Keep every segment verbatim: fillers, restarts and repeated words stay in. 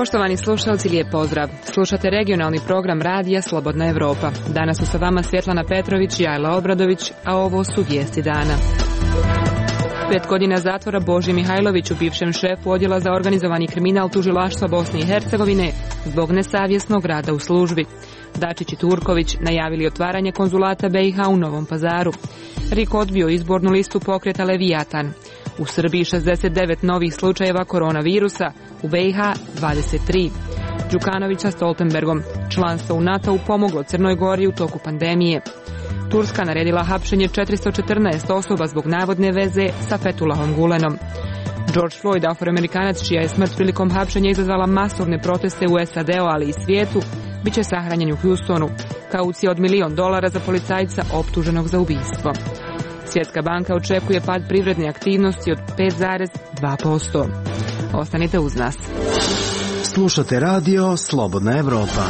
Poštovani slušalci, lijep pozdrav. Slušate regionalni program radija Slobodna Evropa. Danas su sa vama Svjetlana Petrović i Ajla Obradović, a ovo su vijesti dana. Pet godina zatvora Boži Mihajloviću, bivšem šefu odjela za organizovani kriminal tužilaštva Bosne i Hercegovine, zbog nesavjesnog rada u službi. Dačić i Turković najavili otvaranje konzulata B i H u Novom Pazaru. R I K odbio izbornu listu pokreta Leviatan. U Srbiji šezdeset devet novih slučajeva koronavirusa, u B i H dvadeset tri. Đukanović sa Stoltenbergom. Članstvo u NATO-u pomoglo Crnoj Gori u toku pandemije. Turska naredila hapšenje četiristo četrnaest osoba zbog navodne veze sa Fethullahom Gulenom. George Floyd, afroamerikanac čija je smrt prilikom hapšenja izazvala masovne proteste u S A D-u, ali i svijetu, bit će sahranjen u Houstonu. Kaucija od milion dolara za policajca optuženog za ubistvo. Svjetska banka očekuje pad privredne aktivnosti od pet zarez dva posto. Ostanite uz nas. Slušate radio Slobodna Evropa.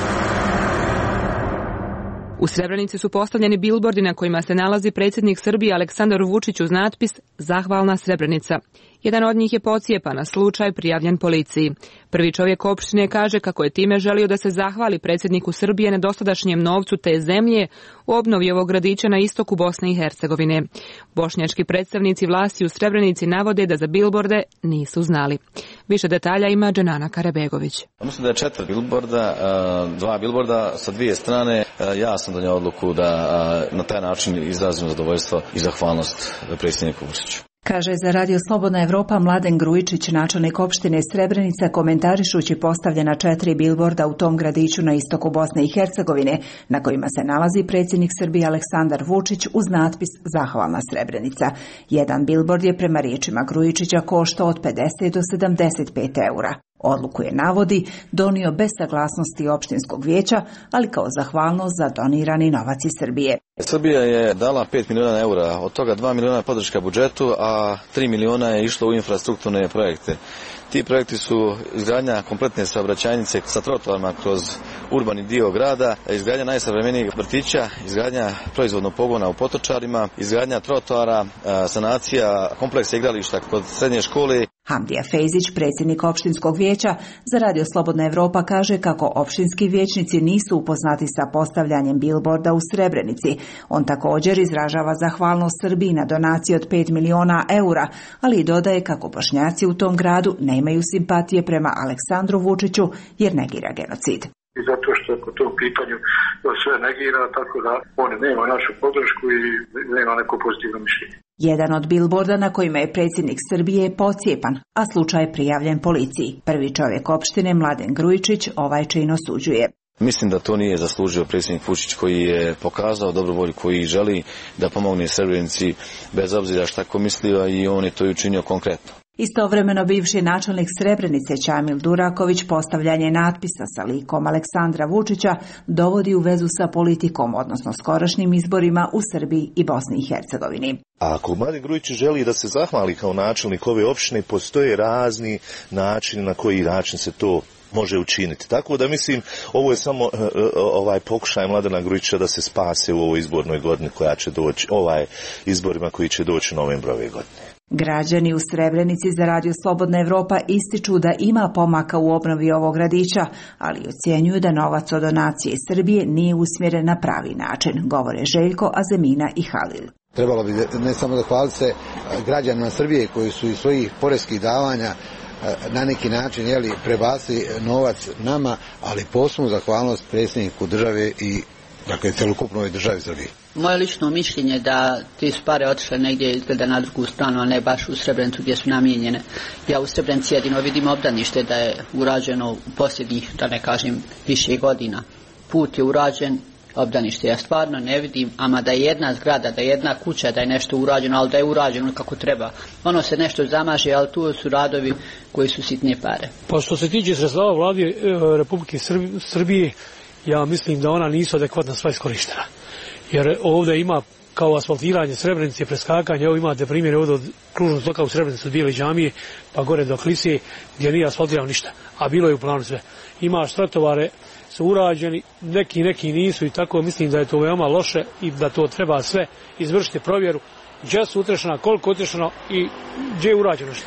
U Srebrenici su postavljeni bilbordi na kojima se nalazi predsjednik Srbije Aleksandar Vučić uz natpis Zahvalna Srebrenica. Jedan od njih je pocijepan, a slučaj prijavljen policiji. Prvi čovjek opštine kaže kako je time želio da se zahvali predsjedniku Srbije na dosadašnjem novcu te zemlje u obnovi ovog gradića na istoku Bosne i Hercegovine. Bošnjački predstavnici vlasti u Srebrenici navode da za bilborde nisu znali. Više detalja ima Dženana Karabegović. Mislim da je četiri bilborda, dva bilborda sa dvije strane. Ja sam donio odluku da na taj način izrazim zadovoljstvo i zahvalnost predsjedniku Vučiću. Kaže za radio Slobodna Evropa Mladen Grujičić, načelnik opštine Srebrenica, komentarišući postavljena četiri bilborda u tom gradiću na istoku Bosne i Hercegovine, na kojima se nalazi predsjednik Srbije Aleksandar Vučić uz natpis Zahvalna Srebrenica. Jedan bilbord je prema riječima Grujičića koštao od pedeset do sedamdeset pet eura. Odluku je, navodi, donio bez saglasnosti opštinskog vijeća, ali kao zahvalnost za donirani novac iz Srbije. Srbija je dala pet miliona eura, od toga dva miliona podrška budžetu, a tri miliona je išlo u infrastrukturne projekte. Ti projekti su izgradnja kompletne saobraćajnice sa trotoarima kroz urbani dio grada, izgradnja najsavremenijeg vrtića, izgradnja proizvodnog pogona u Potočarima, izgradnja trotoara, sanacija kompleksa igrališta kod srednje škole. Hamdija Fejzić, predsjednik opštinskog vijeća za radio Slobodna Evropa, kaže kako opštinski vijećnici nisu upoznati sa postavljanjem bilborda u Srebrenici. On također izražava zahvalnost Srbiji na donaciju od pet miliona eura, ali i dodaje kako Bošnjaci u tom gradu nemaju simpatije prema Aleksandru Vučiću jer negira genocid. I zato što po tom pitanju sve negira, tako da on nema našu podršku i nema neko pozitivno mišljenje. Jedan od bilborda na kojima je predsjednik Srbije je pocijepan, a slučaj je prijavljen policiji. Prvi čovjek opštine Mladen Grujičić ovaj čin osuđuje. Mislim da to nije zaslužio predsjednik Vučić, koji je pokazao dobru volju, koji želi da pomogne Srebrenici bez obzira šta ko mislio, i on je to i učinio konkretno. Istovremeno bivši načelnik Srebrenice Čamil Duraković postavljanje natpisa sa likom Aleksandra Vučića dovodi u vezu sa politikom, odnosno skorašnjim izborima u Srbiji i Bosni i Hercegovini. A ako Mladen Grujić želi da se zahvali kao načelnik ove opštine, postoje razni načini na koji način se to može učiniti. Tako da mislim, ovo je samo uh, ovaj pokušaj Mladena Grujića da se spase u ovoj izbornoj godini koja će doći, ovaj izborima koji će doći u novembru ove godine. Građani u Srebrenici za radio Slobodna Evropa ističu da ima pomaka u obnovi ovog gradića, ali ocjenjuju da novac od donacije iz Srbije nije usmjeren na pravi način, govore Željko, Azemina i Halil. Trebalo bi ne samo zahvaliti se građanima Srbije koji su iz svojih poreskih davanja na neki način jeli, prebacili novac nama, ali posebnu zahvalnost predsjedniku države i dakle celokupnoj državi Srbije. Moje lično mišljenje da ti su pare otišle negdje izgleda na drugu stranu, a ne baš u Srebrenicu gdje su namijenjene. Ja u Srebrenici jedino vidim obdanište da je urađeno u posljednjih, da ne kažem, više godina. Put je urađen, obdanište ja stvarno ne vidim, ama da je jedna zgrada, da je jedna kuća, da je nešto urađeno, ali da je urađeno kako treba. Ono se nešto zamaže, ali tu su radovi koji su sitne pare. Pa što se tiče sredstava vlade Republike Srbije, ja mislim da ona nisu adekvatna sva iskorištena. Jer ovdje ima kao asfaltiranje Srebrenice, preskakanje, evo imate primjer ovdje od kružnog toka u Srebrenicu, Bijele džamije, pa gore do Klise, gdje nije asfaltirano ništa, a bilo je u planu sve. Ima štratovare, su urađeni, neki neki nisu i tako mislim da je to veoma loše i da to treba sve izvršiti provjeru, gdje su utrešena, koliko utrešeno i gdje je urađeno šta.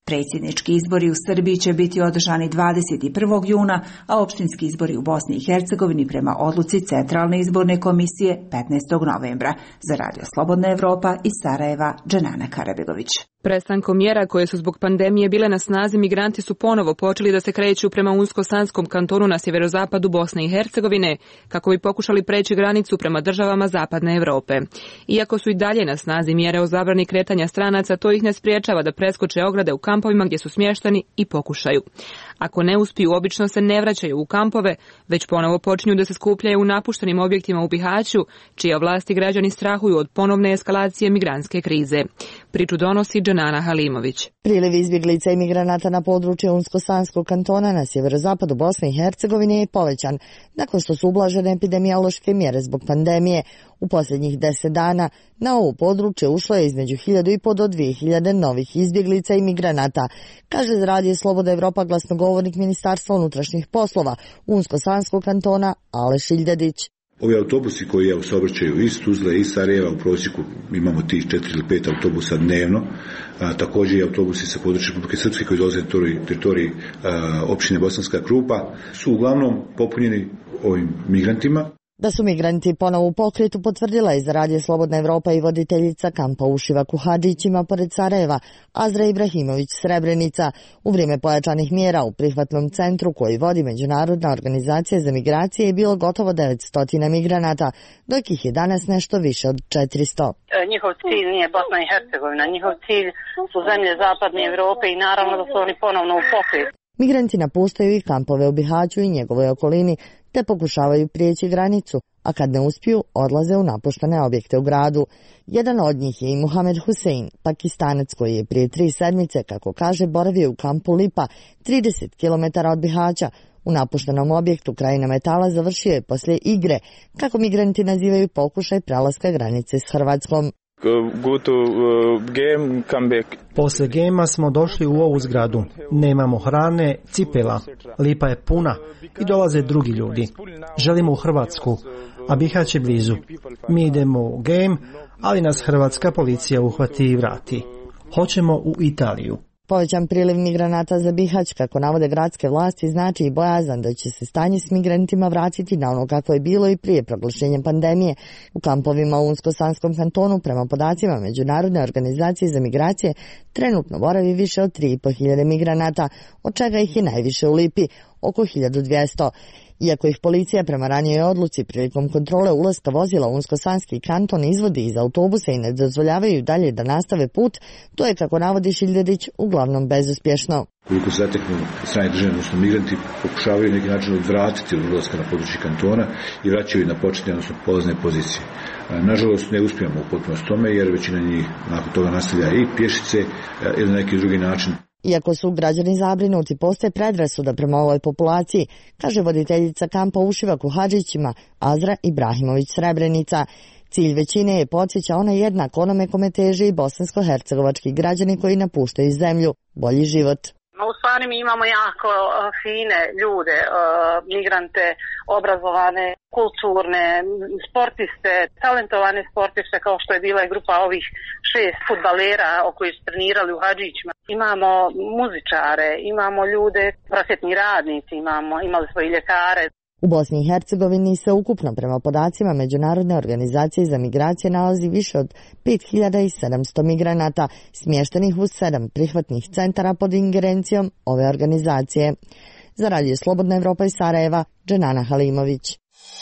Predsjednički izbori u Srbiji će biti održani dvadeset prvog juna, a opštinski izbori u Bosni i Hercegovini prema odluci Centralne izborne komisije petnaestog novembra. Za Radio Slobodna Evropa iz Sarajeva, Dženana Karabegović. Prestankom mjera koje su zbog pandemije bile na snazi, migranti su ponovo počeli da se kreću prema Unsko-Sanskom kantonu na sjeverozapadu Bosne i Hercegovine, kako bi pokušali preći granicu prema državama Zapadne Evrope. Iako su i dalje na snazi mjere o zabrani kretanja stranaca, to ih ne spriječava da preskoče ograde u kampovima gdje su smješteni i pokušaju. Ako ne uspiju, obično se ne vraćaju u kampove, već ponovo počinju da se skupljaju u napuštenim objektima u Bihaću, čija vlasti građani strahuju od ponovne eskalacije migrantske krize. Priču donosi Dženana Halimović. Priliv izbjeglica i migranata na području Unsko-Sanskog kantona na sjeverozapadu Bosne i Hercegovine je povećan, nakon što su ublažene epidemiološke mjere zbog pandemije. U posljednjih deset dana na ovo područje ušlo je između hiljadu i po do dvije hiljade novih izbjeglica i migranata, kaže za Radio Slobodna Evropa glasnogovornik Ministarstva unutrašnjih poslova Unsko-Sanskog kantona Aleš Iljadić. Ovi autobusi koji evo saobraćaju iz Tuzle i Sarajeva, u prosjeku imamo tih četiri ili pet autobusa dnevno, a, također i autobusi sa područja Republike Srpske koji dolaze na teritoriji, teritoriji a, općine Bosanska Krupa, su uglavnom popunjeni ovim migrantima. Da su migranti ponovo u pokretu potvrdila je za Radio Slobodna Evropa i voditeljica kampa u Šivaku Hadžićima pored Sarajeva, Azra Ibrahimović Srebrenica, u vrijeme pojačanih mjera u prihvatnom centru koji vodi Međunarodna organizacija za migracije je bilo gotovo devetsto migranata, dok ih je danas nešto više od četiristo. Njihov cilj nije Bosna i Hercegovina, njihov cilj su zemlje Zapadne Evrope i naravno da su oni ponovno u pokretu. Migranti napuštaju i kampove u Bihaću i njegovoj okolini, te pokušavaju prijeći granicu, a kad ne uspiju, odlaze u napuštene objekte u gradu. Jedan od njih je i Muhamed Husein, Pakistanac koji je prije tri sedmice, kako kaže, boravio u kampu Lipa, trideset kilometara od Bihaća. U napuštenom objektu kraj Nametala završio je poslije igre, kako migranti nazivaju pokušaj prelaska granice s Hrvatskom. Go to uh, game, come back. Posle gema smo došli u ovu zgradu. Nemamo hrane, cipela. Lipa je puna i dolaze drugi ljudi. Želimo u Hrvatsku, a Bihać je blizu. Mi idemo u game, ali nas hrvatska policija uhvati i vrati. Hoćemo u Italiju. Povećan priliv migranata za Bihać, kako navode gradske vlasti, znači i bojazan da će se stanje s migrantima vratiti na ono kako je bilo i prije proglašenja pandemije. U kampovima u Unsko-Sanskom kantonu, prema podacima Međunarodne organizacije za migracije, trenutno boravi više od tri i po hiljade migranata, od čega ih je najviše u Lipi, oko hiljadu dvjesto. Iako ih policija prema ranijoj odluci prilikom kontrole ulaska vozila u Unsko-Sanski kanton izvodi iz autobusa i ne dozvoljavaju dalje da nastave put, to je, kako navodi Šiljadić, uglavnom bezuspješno. Koliko se zateknu strane države, odnosno migranti, pokušavaju neki način odvratiti od ulaska na područje kantona i vraćaju na početne, odnosno polazne pozicije. Nažalost, ne uspijemo u potpunosti tome, jer većina njih nakon toga nastavlja i pješice ili na neki drugi način. Iako su građani zabrinuti, postoje predrasuda prema ovoj populaciji, kaže voditeljica kampa u Šivaku Hadžićima Azra Ibrahimović Srebrenica. Cilj većine je, podsjeća ona, jednak onome kome teže i bosansko-hercegovački građani koji napuštaju zemlju, bolji život. U stvari mi imamo jako fine ljude, migrante, obrazovane, kulturne, sportiste, talentovane sportiste, kao što je bila i grupa ovih šest fudbalera o koji su trenirali u Hadžićima. Imamo muzičare, imamo ljude, prosvjetni radnici, imamo, imali smo i ljekare. U Bosni i Hercegovini se ukupno prema podacima Međunarodne organizacije za migracije nalazi više od pet hiljada sedamsto migranata, smještenih u sedam prihvatnih centara pod ingerencijom ove organizacije. Za Radio Slobodna Evropa iz Sarajeva, Dženana Halimović.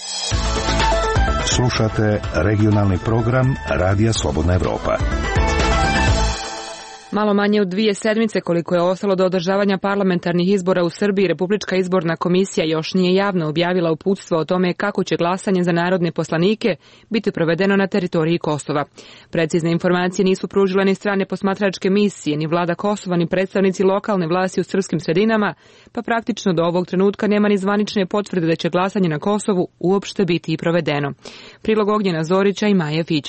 Slušate regionalni program Radija Slobodna Evropa. Malo manje od dvije sedmice koliko je ostalo do održavanja parlamentarnih izbora u Srbiji, Republička izborna komisija još nije javno objavila uputstvo o tome kako će glasanje za narodne poslanike biti provedeno na teritoriji Kosova. Precizne informacije nisu pružile ni strane posmatračke misije, ni vlada Kosova, ni predstavnici lokalne vlasti u srpskim sredinama, pa praktično do ovog trenutka nema ni zvanične potvrde da će glasanje na Kosovu uopšte biti i provedeno. Prilog Ognjena Zorića i Maje Fićović.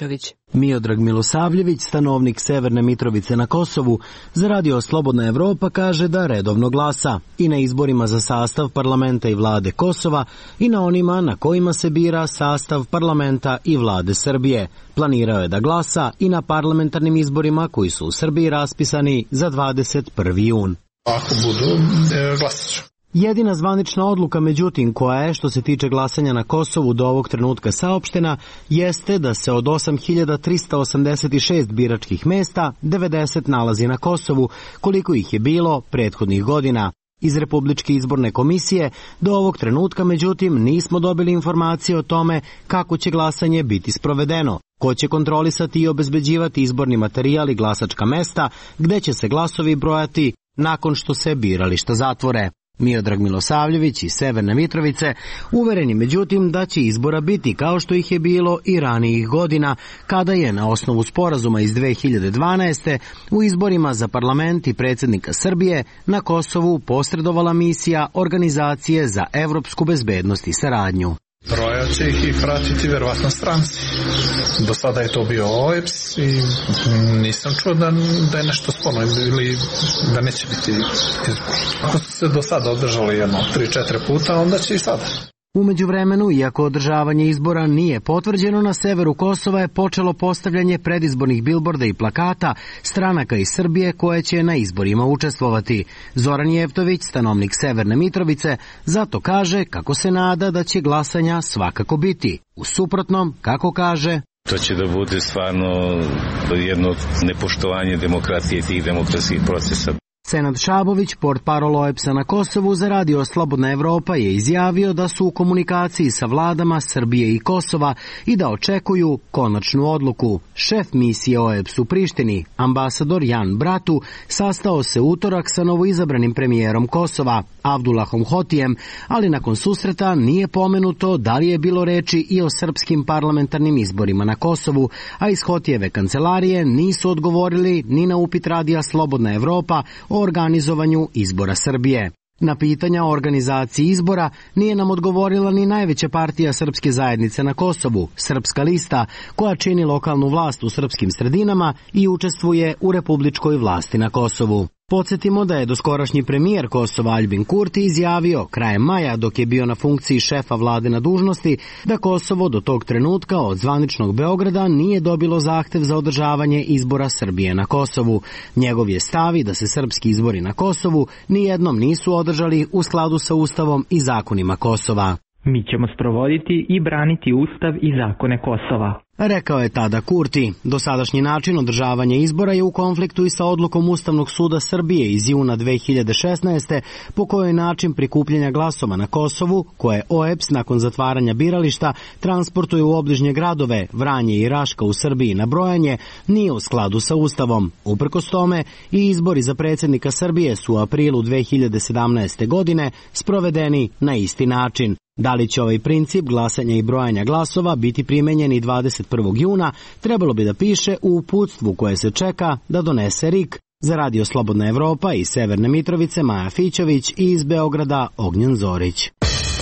Miodrag Milosavljević, stanovnik Severne Mitrovice na Kosovu, za radio Slobodna Evropa kaže da redovno glasa i na izborima za sastav parlamenta i vlade Kosova i na onima na kojima se bira sastav parlamenta i vlade Srbije. Planirao je da glasa i na parlamentarnim izborima koji su u Srbiji raspisani za dvadeset prvi jun. Ako budu, e, glasat ću. Jedina zvanična odluka, međutim, koja je, što se tiče glasanja na Kosovu, do ovog trenutka saopštena, jeste da se od osam hiljada trista osamdeset šest biračkih mesta devedeset nalazi na Kosovu, koliko ih je bilo prethodnih godina. Iz Republičke izborne komisije do ovog trenutka, međutim, nismo dobili informacije o tome kako će glasanje biti sprovedeno, ko će kontrolisati i obezbeđivati izborni materijal i glasačka mesta, gde će se glasovi brojati nakon što se birališta zatvore. Miodrag Milosavljević iz Severne Mitrovice uvereni međutim da će izbora biti kao što ih je bilo i ranijih godina, kada je na osnovu sporazuma iz dve hiljade dvanaeste. u izborima za parlament i predsjednika Srbije na Kosovu posredovala misija Organizacije za evropsku bezbednost i saradnju. Brojat će ih i pratiti verovatno stranci. Do sada je to bio O E B S i nisam čuo da, da je nešto sporno ili da neće biti izbor. Ako su se do sada održali jedno tri četiri puta, onda će i sada. U međuvremenu, iako održavanje izbora nije potvrđeno, na severu Kosova je počelo postavljanje predizbornih bilborda i plakata stranaka iz Srbije koje će na izborima učestvovati. Zoran Jevtović, stanovnik Severne Mitrovice, zato kaže kako se nada da će glasanja svakako biti. U suprotnom, kako kaže, to će da bude stvarno jedno nepoštovanje demokratije i tih demokratskih procesa. Senad Šabović, portparol O E B S-a na Kosovu, za radio Slobodna Evropa je izjavio da su u komunikaciji sa vladama Srbije i Kosova i da očekuju konačnu odluku. Šef misije O E B S u Prištini, ambasador Jan Bratu, sastao se utorak sa novoizabranim premijerom Kosova, Avdulahom Hotijem, ali nakon susreta nije pomenuto da li je bilo reči i o srpskim parlamentarnim izborima na Kosovu, a iz Hotijeve kancelarije nisu odgovorili ni na upit radija Slobodna Evropa o organizovanju izbora Srbije. Na pitanja o organizaciji izbora nije nam odgovorila ni najveća partija srpske zajednice na Kosovu, Srpska lista, koja čini lokalnu vlast u srpskim sredinama i učestvuje u republičkoj vlasti na Kosovu. Podsjetimo da je doskorašnji premijer Kosova Aljbin Kurti izjavio krajem maja, dok je bio na funkciji šefa vlade na dužnosti, da Kosovo do tog trenutka od zvaničnog Beograda nije dobilo zahtev za održavanje izbora Srbije na Kosovu. Njegov je stav da se srpski izbori na Kosovu nijednom nisu održali u skladu sa Ustavom i zakonima Kosova. Mi ćemo sprovoditi i braniti Ustav i zakone Kosova, rekao je tada Kurti. Dosadašnji način održavanja izbora je u konfliktu i sa odlukom Ustavnog suda Srbije iz juna dve hiljade šesnaeste. po kojoj način prikupljanja glasova na Kosovu, koje O E B S nakon zatvaranja birališta transportuje u obližnje gradove Vranje i Raška u Srbiji na brojanje, nije u skladu sa Ustavom. Uprkos tome, i izbori za predsjednika Srbije su u aprilu dve hiljade sedamnaeste. godine sprovedeni na isti način. Da li će ovaj princip glasanja i brojanja glasova biti primenjen i dvadeset prvog juna, trebalo bi da piše u uputstvu koje se čeka da donese R I K. Za radio Slobodna Evropa iz Severne Mitrovice Maja Fićović i iz Beograda Ognjen Zorić.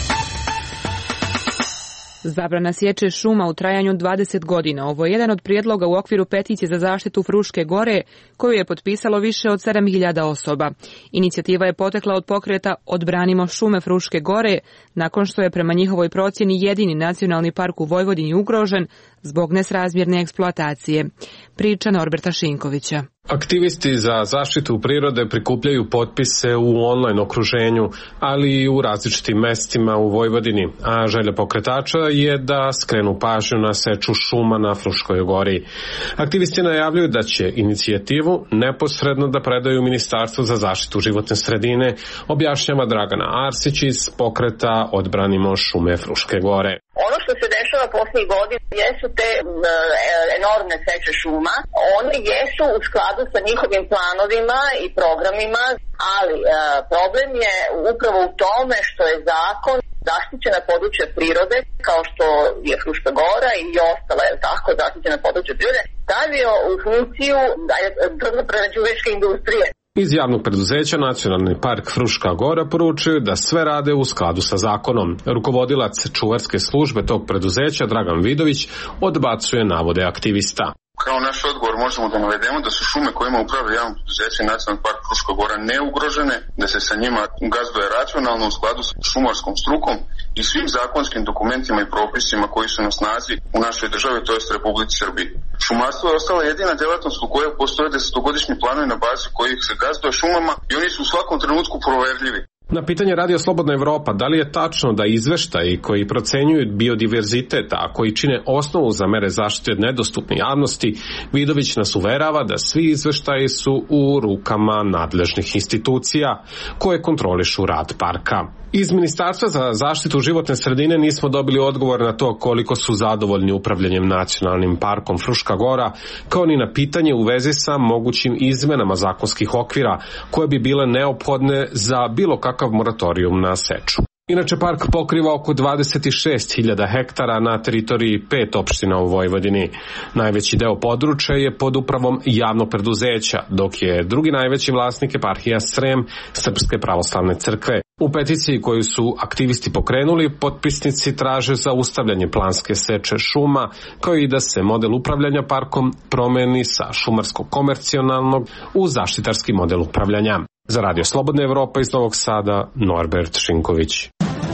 Zabrana sječe šuma u trajanju dvadeset godina. Ovo je jedan od prijedloga u okviru peticije za zaštitu Fruške gore, koju je potpisalo više od sedam hiljada osoba. Inicijativa je potekla od pokreta Odbranimo šume Fruške gore, nakon što je prema njihovoj procjeni jedini nacionalni park u Vojvodini ugrožen zbog nesrazmjerne eksploatacije. Priča Norberta Šinkovića. Aktivisti za zaštitu prirode prikupljaju potpise u online okruženju, ali i u različitim mestima u Vojvodini, a želja pokretača je da skrenu pažnju na seču šuma na Fruškoj gori. Aktivisti najavljuju da će inicijativu neposredno da predaju Ministarstvu za zaštitu životne sredine, objašnjava Dragana Arsić iz pokreta Odbranimo šume Fruške gore. Ono što se dešava posljednjih godina jesu te e, enormne seče šuma. One jesu u skladu sa njihovim planovima i programima, ali e, problem je upravo u tome što je zakon zaštićena područja prirode, kao što je Fruška gora i ostala je tako zaštićena područja prirode, stavio u funkciju drvno-prerađivačke industrije. Iz javnog preduzeća Nacionalni park Fruška Gora poručuju da sve rade u skladu sa zakonom. Rukovodilac čuvarske službe tog preduzeća Dragan Vidović odbacuje navode aktivista. Kao naš odgovor možemo da navedemo da su šume kojima upravlja javno preduzeće Nacionalni park Fruška Gora neugrožene, da se sa njima gazduje racionalno u skladu s šumarskom strukom i svim zakonskim dokumentima i propisima koji su na snazi u našoj državi, to jest Republici Srbiji. Šumarstvo je ostala jedina djelatnost u kojoj postoje desetogodišnji planovi na bazi kojih se gazduje šumama i oni su u svakom trenutku proverljivi. Na pitanje Radio Slobodna Evropa da li je tačno da izveštaji koji procenjuju biodiverzitet, a koji čine osnovu za mere zaštite od nedostupne javnosti, Vidović nas uverava da svi izveštaji su u rukama nadležnih institucija koje kontrolišu rad parka. Iz Ministarstva za zaštitu životne sredine nismo dobili odgovor na to koliko su zadovoljni upravljanjem Nacionalnim parkom Fruška Gora, kao ni na pitanje u vezi sa mogućim izmenama zakonskih okvira koje bi bile neophodne za bilo kakav moratorijum na seču. Inače, park pokriva oko dvadeset šest hiljada hektara na teritoriji pet opština u Vojvodini. Najveći deo područja je pod upravom javnog preduzeća, dok je drugi najveći vlasnik eparhija Srem Srpske pravoslavne crkve. U peticiji koju su aktivisti pokrenuli, potpisnici traže zaustavljanje planske seče šuma, kao i da se model upravljanja parkom promeni sa šumarsko-komercionalnog u zaštitarski model upravljanja. Za Radio Slobodna Evropa iz Novog Sada, Norbert Šinković.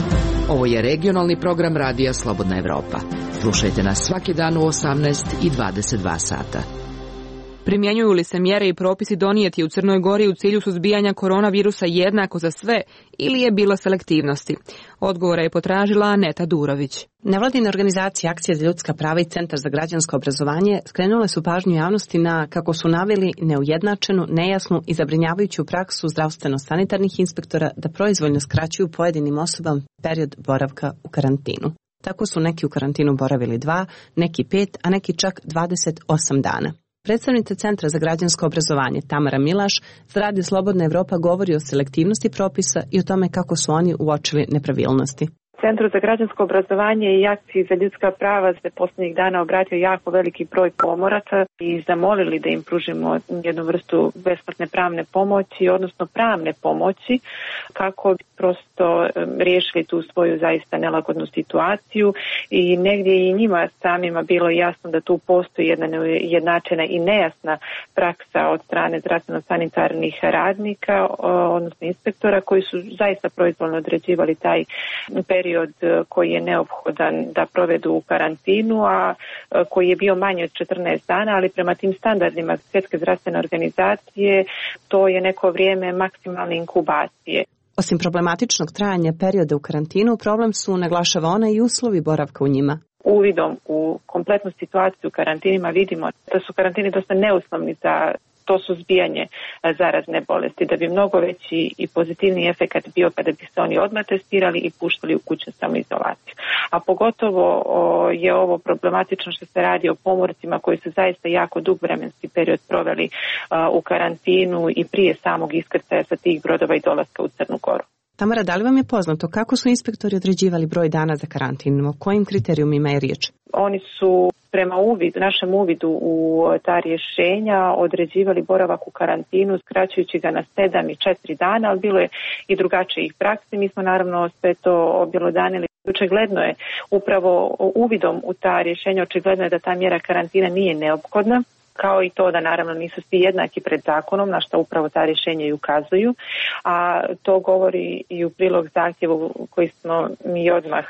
Ovo je regionalni program Radija Slobodna Evropa. Slušajte nas svaki dan u osamnaest i dvadeset dva sata. Primjenjuju li se mjere i propisi donijeti u Crnoj Gori u cilju suzbijanja koronavirusa jednako za sve ili je bilo selektivnosti? Odgovora je potražila Aneta Durović. Nevladine organizacije Akcije za ljudska prava i Centar za građansko obrazovanje skrenule su pažnju javnosti na, kako su naveli, neujednačenu, nejasnu i zabrinjavajuću praksu zdravstveno-sanitarnih inspektora da proizvoljno skraćuju pojedinim osobama period boravka u karantinu. Tako su neki u karantinu boravili dva, neki pet, a neki čak dvadeset osam dana. Predstavnica Centra za građansko obrazovanje Tamara Milaš za Radio Slobodna Evropa govori o selektivnosti propisa i o tome kako su oni uočili nepravilnosti. Centru za građansko obrazovanje i Akciji za ljudska prava se posljednjih dana obratio jako veliki broj pomoraca i zamolili da im pružimo jednu vrstu besplatne pravne pomoći, odnosno pravne pomoći, kako bi prosto riješili tu svoju zaista nelagodnu situaciju i negdje i njima samima bilo jasno da tu postoji jedna nejednačena i nejasna praksa od strane zdravstveno-sanitarnih radnika, odnosno inspektora, koji su zaista proizvoljno određivali taj period koji je neophodan da provedu u karantinu, a koji je bio manji od četrnaest dana, ali prema tim standardima Svjetske zdravstvene organizacije to je neko vrijeme maksimalne inkubacije. Osim problematičnog trajanja perioda u karantinu, problem su, naglašava ona, i uslovi boravka u njima. Uvidom u kompletnu situaciju u karantinima vidimo da su karantini dosta neuslovni za to suzbijanje zarazne bolesti, da bi mnogo veći i pozitivni efekat bio kada bi se oni odmah testirali i puštali u kućnu samoizolaciju. A pogotovo o, je ovo problematično što se radi o pomorcima koji su zaista jako dug vremenski period proveli a, u karantinu i prije samog iskrcaja sa tih brodova i dolaska u Crnu Goru. Tamara, da li vam je poznato kako su inspektori određivali broj dana za karantin? O kojim kriterijumima je riječ? Oni su prema uvidu, našem uvidu u ta rješenja određivali boravak u karantinu, skraćujući ga na sedam i četiri dana, ali bilo je i drugačijih praksi. Mi smo naravno sve to objelodanili. Očigledno je upravo uvidom u ta rješenja, očigledno je da ta mjera karantina nije neophodna, kao i to da naravno nisu svi jednaki pred zakonom, na što upravo ta rješenja i ukazuju, a to govori i u prilog zahtjevu koji smo mi odmah,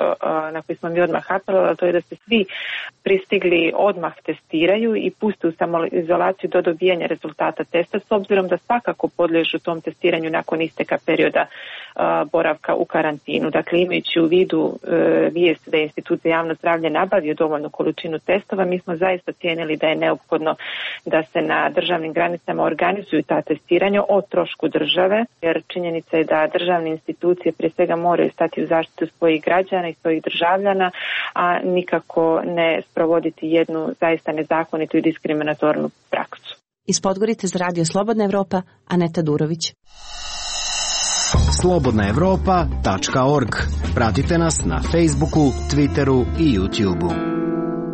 na koji smo mi odmah apelovali, to je da se svi pristigli odmah testiraju i puste u samoizolaciju do dobijanja rezultata testa, s obzirom da svakako podliježu tom testiranju nakon isteka perioda boravka u karantinu. Dakle, imajući u vidu vijest da je Institut za javno zdravlje nabavio dovoljnu količinu testova, mi smo zaista cijenili da je neophodno da se na državnim granicama organizuju ta testiranja o trošku države, jer činjenica je da državne institucije prije svega moraju stati u zaštitu svojih građana i svojih državljana, a nikako ne sprovoditi jednu zaista nezakonitu i diskriminatornu praksu. Iz Podgorice za Radio Slobodna Evropa, Aneta Durović. slobodna evropa tačka org. Pratite nas na Facebooku, Twitteru i YouTubeu.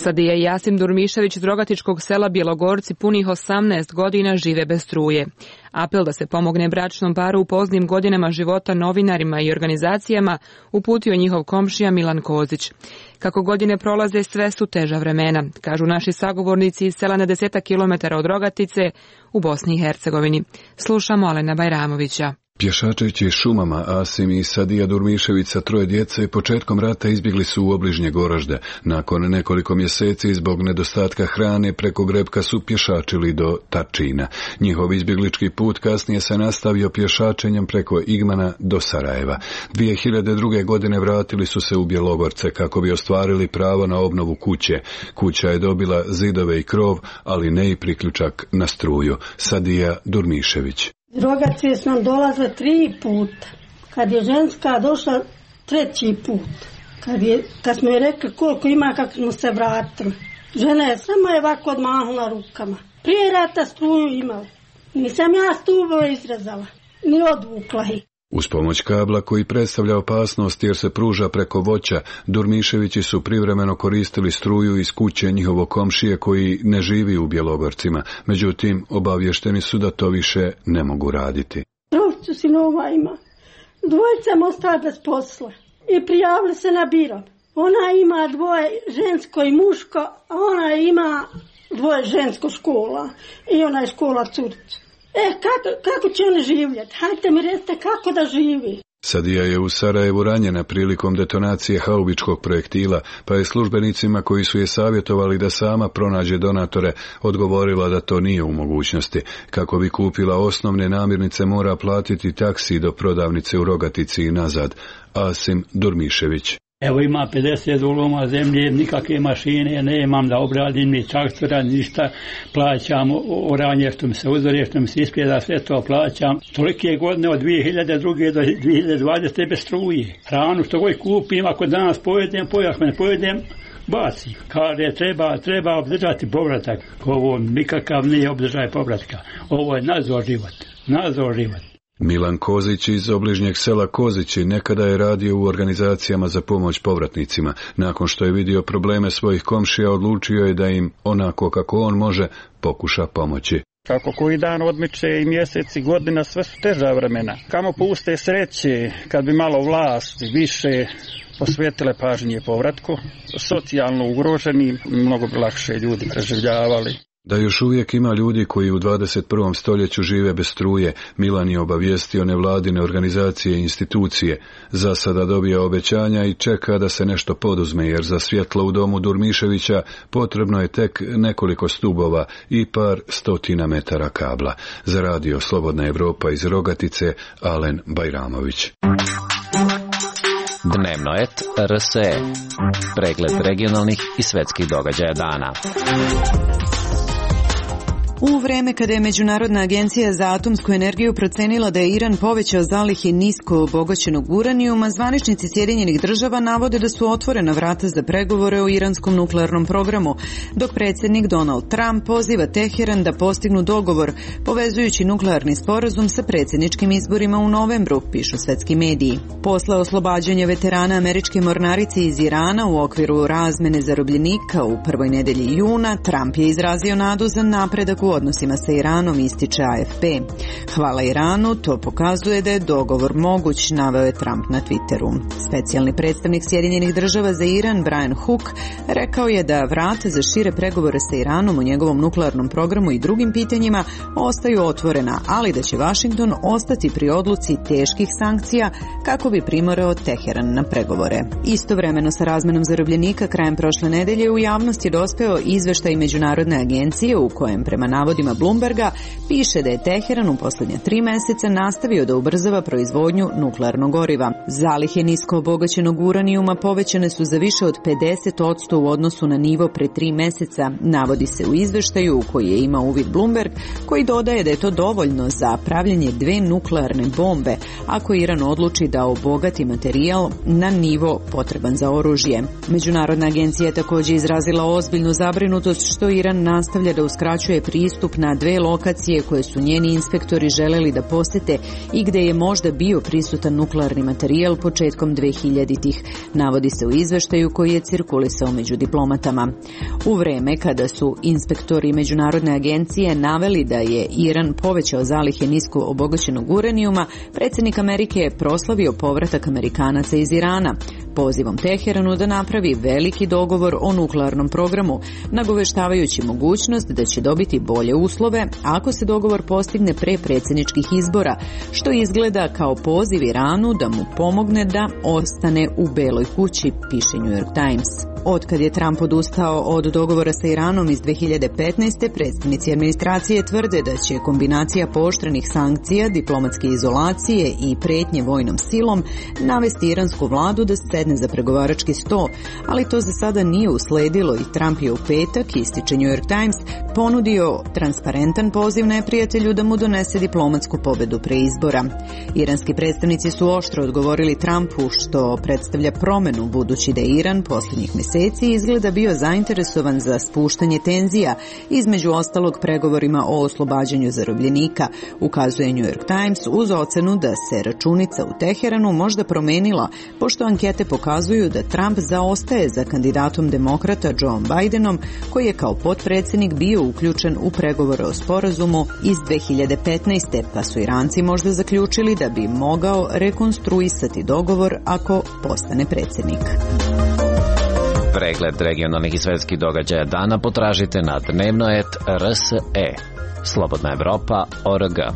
Sadija i Jasim Durmišević iz Rogatičkog sela Bjelogorci punih osamnaest godina žive bez struje. Apel da se pomogne bračnom paru u poznim godinama života novinarima i organizacijama uputio njihov komšija Milan Kozić. Kako godine prolaze, sve su teža vremena, kažu naši sagovornici iz sela na desetak kilometara od Rogatice u Bosni i Hercegovini. Slušamo Alena Bajramovića. Pješačeći šumama, Asim i Sadija Durmišević sa troje djece početkom rata izbjegli su u obližnje Goražde. Nakon nekoliko mjeseci zbog nedostatka hrane preko Grebka su pješačili do Tačina. Njihov izbjeglički put kasnije se nastavio pješačenjem preko Igmana do Sarajeva. dvije hiljade druge. godine vratili su se u Bjelogorce kako bi ostvarili pravo na obnovu kuće. Kuća je dobila zidove i krov, ali ne i priključak na struju. Sadija Durmišević. Rogacije sam dolazila tri puta. Kad je ženska došla treći put. Kad, je, kad smo joj rekli koliko ima, kako smo se vratili. Žena je samo je ovako odmahnula rukama. Prije rata struju imala. Nisam ja stubove izrezala, ni odvukla ih. Uz pomoć kabla koji predstavlja opasnost jer se pruža preko voća, Durmiševići su privremeno koristili struju iz kuće njihovog komšije koji ne živi u Bjelogorcima. Međutim, obavješteni su da to više ne mogu raditi. Trojicu sinova ima. Dvojica mu ostala bez posla i prijavili se na biro. Ona ima dvoje žensko i muško, a ona ima dvoje žensko škola i ona je škola curicu. E, kako, kako će oni živjeti? Hajte mi recite kako da živi. Sadija je u Sarajevu ranjena prilikom detonacije haubičkog projektila, pa je službenicima koji su je savjetovali da sama pronađe donatore odgovorila da to nije u mogućnosti. Kako bi kupila osnovne namirnice mora platiti taksi do prodavnice u Rogatici i nazad. Asim Durmišević. Evo ima pedeset uloma zemlje, nikakve mašine, ne imam da obradim, ni traktora, ništa, plaćam oranje što mi se uzore, što mi se ispjeda, sve to plaćam. Tolike godine od dvije hiljade druge. do dvije hiljade dvadesete bez struje. Hranu što god kupim, ako danas pojedem, pojedem, ako ne pojedem, bacim. Kaže, treba, treba obdržati povratak. Ovo nikakav nije obdržaj povratka. Ovo je nadzor život, nadzor život. Milan Kozić iz obližnjeg sela Kozići nekada je radio u organizacijama za pomoć povratnicima. Nakon što je vidio probleme svojih komšija, odlučio je da im, onako kako on može, pokuša pomoći. Kako koji dan odmiče i mjeseci, godina, sve su teža vremena. Kamo puste sreće, kad bi malo vlast više posvetile pažnje povratku, socijalno ugroženi, mnogo bi lakše ljudi preživljavali. Da još uvijek ima ljudi koji u dvadeset prvom stoljeću žive bez struje, Milan je obavijestio nevladine organizacije i institucije. Za sada dobija obećanja i čeka da se nešto poduzme, jer za svjetlo u domu Durmiševića potrebno je tek nekoliko stubova i par stotina metara kabla. Za radio Slobodna Evropa iz Rogatice, Alen Bajramović. Dnevno et R S E. Pregled regionalnih i svjetskih događaja dana. U vreme kada je Međunarodna agencija za atomsku energiju procenila da je Iran povećao zalihe nisko obogaćenog uranijuma, zvaničnici Sjedinjenih država navode da su otvorena vrata za pregovore o iranskom nuklearnom programu, dok predsjednik Donald Trump poziva Teheran da postignu dogovor, povezujući nuklearni sporazum sa predsjedničkim izborima u novembru, pišu svetski mediji. Posle oslobađanja veterana američke mornarice iz Irana u okviru razmene zarobljenika u prvoj nedelji juna, Trump je izrazio nadu za napredak u odnosima sa Iranom, ističe A F P. Hvala Iranu, to pokazuje da je dogovor moguć, naveo je Trump na Twitteru. Specijalni predstavnik Sjedinjenih država za Iran, Brian Hook, rekao je da vrata za šire pregovore sa Iranom u njegovom nuklearnom programu i drugim pitanjima ostaju otvorena, ali da će Washington ostati pri odluci teških sankcija kako bi primorao Teheran na pregovore. Istovremeno sa razmenom zarobljenika krajem prošle nedelje u javnost je dospeo izveštaj Međunarodne agencije u kojem prema navodima Bloomberga piše da je Teheran u posljednja tri mjeseca nastavio da ubrzava proizvodnju nuklearnog goriva. Zalihe nisko obogaćenog uranijuma povećane su za više od pedeset posto u odnosu na nivo pre tri mjeseca, navodi se u izveštaju u koji je imao uvid Bloomberg, koji dodaje da je to dovoljno za pravljenje dve nuklearne bombe ako Iran odluči da obogati materijal na nivo potreban za oružje. Međunarodna agencija je također izrazila ozbiljnu zabrinutost što Iran nastavlja da uskraćuje pristup pristup na dve lokacije koje su njeni inspektori želeli da posete i gde je možda bio prisutan nuklearni materijal početkom dvehiljaditih, navodi se u izveštaju koji je cirkulisao među diplomatama. U vreme kada su inspektori Međunarodne agencije naveli da je Iran povećao zalihe nisko obogaćenog uranijuma, predsjednik Amerike je proslavio povratak Amerikanaca iz Irana, pozivom Teheranu da napravi veliki dogovor o nuklearnom programu, nagoveštavajući mogućnost da će dobiti bolje uslove ako se dogovor postigne pre predsjedničkih izbora, što izgleda kao poziv Iranu da mu pomogne da ostane u Beloj kući, piše New York Times. Otkad je Trump odustao od dogovora sa Iranom iz dve hiljade petnaeste. predstavnici administracije tvrde da će kombinacija pooštrenih sankcija, diplomatske izolacije i pretnje vojnom silom navesti iransku vladu da sedne za pregovarački sto, ali to za sada nije usledilo i Trump je u petak, ističe New York Times, ponudio transparentan poziv neprijatelju da mu donese diplomatsku pobedu pre izbora. Iranski predstavnici su oštro odgovorili Trumpu, što predstavlja promenu budući da je Iran posljednjih mjeseci izgleda bio zainteresovan za spuštanje tenzija, između ostalog pregovorima o oslobađanju zarobljenika, ukazuje New York Times uz ocenu da se računica u Teheranu možda promenila, pošto ankete pokazuju da Trump zaostaje za kandidatom demokrata Joe Bidenom, koji je kao potpredsjednik bio uključen u pregovore o sporazumu iz dve hiljade petnaeste. pa su Iranci možda zaključili da bi mogao rekonstruisati dogovor ako postane predsjednik. Pregled regionalnih i svetskih događaja dana potražite na dnevnoet R S E. Slobodna Evropa O R G.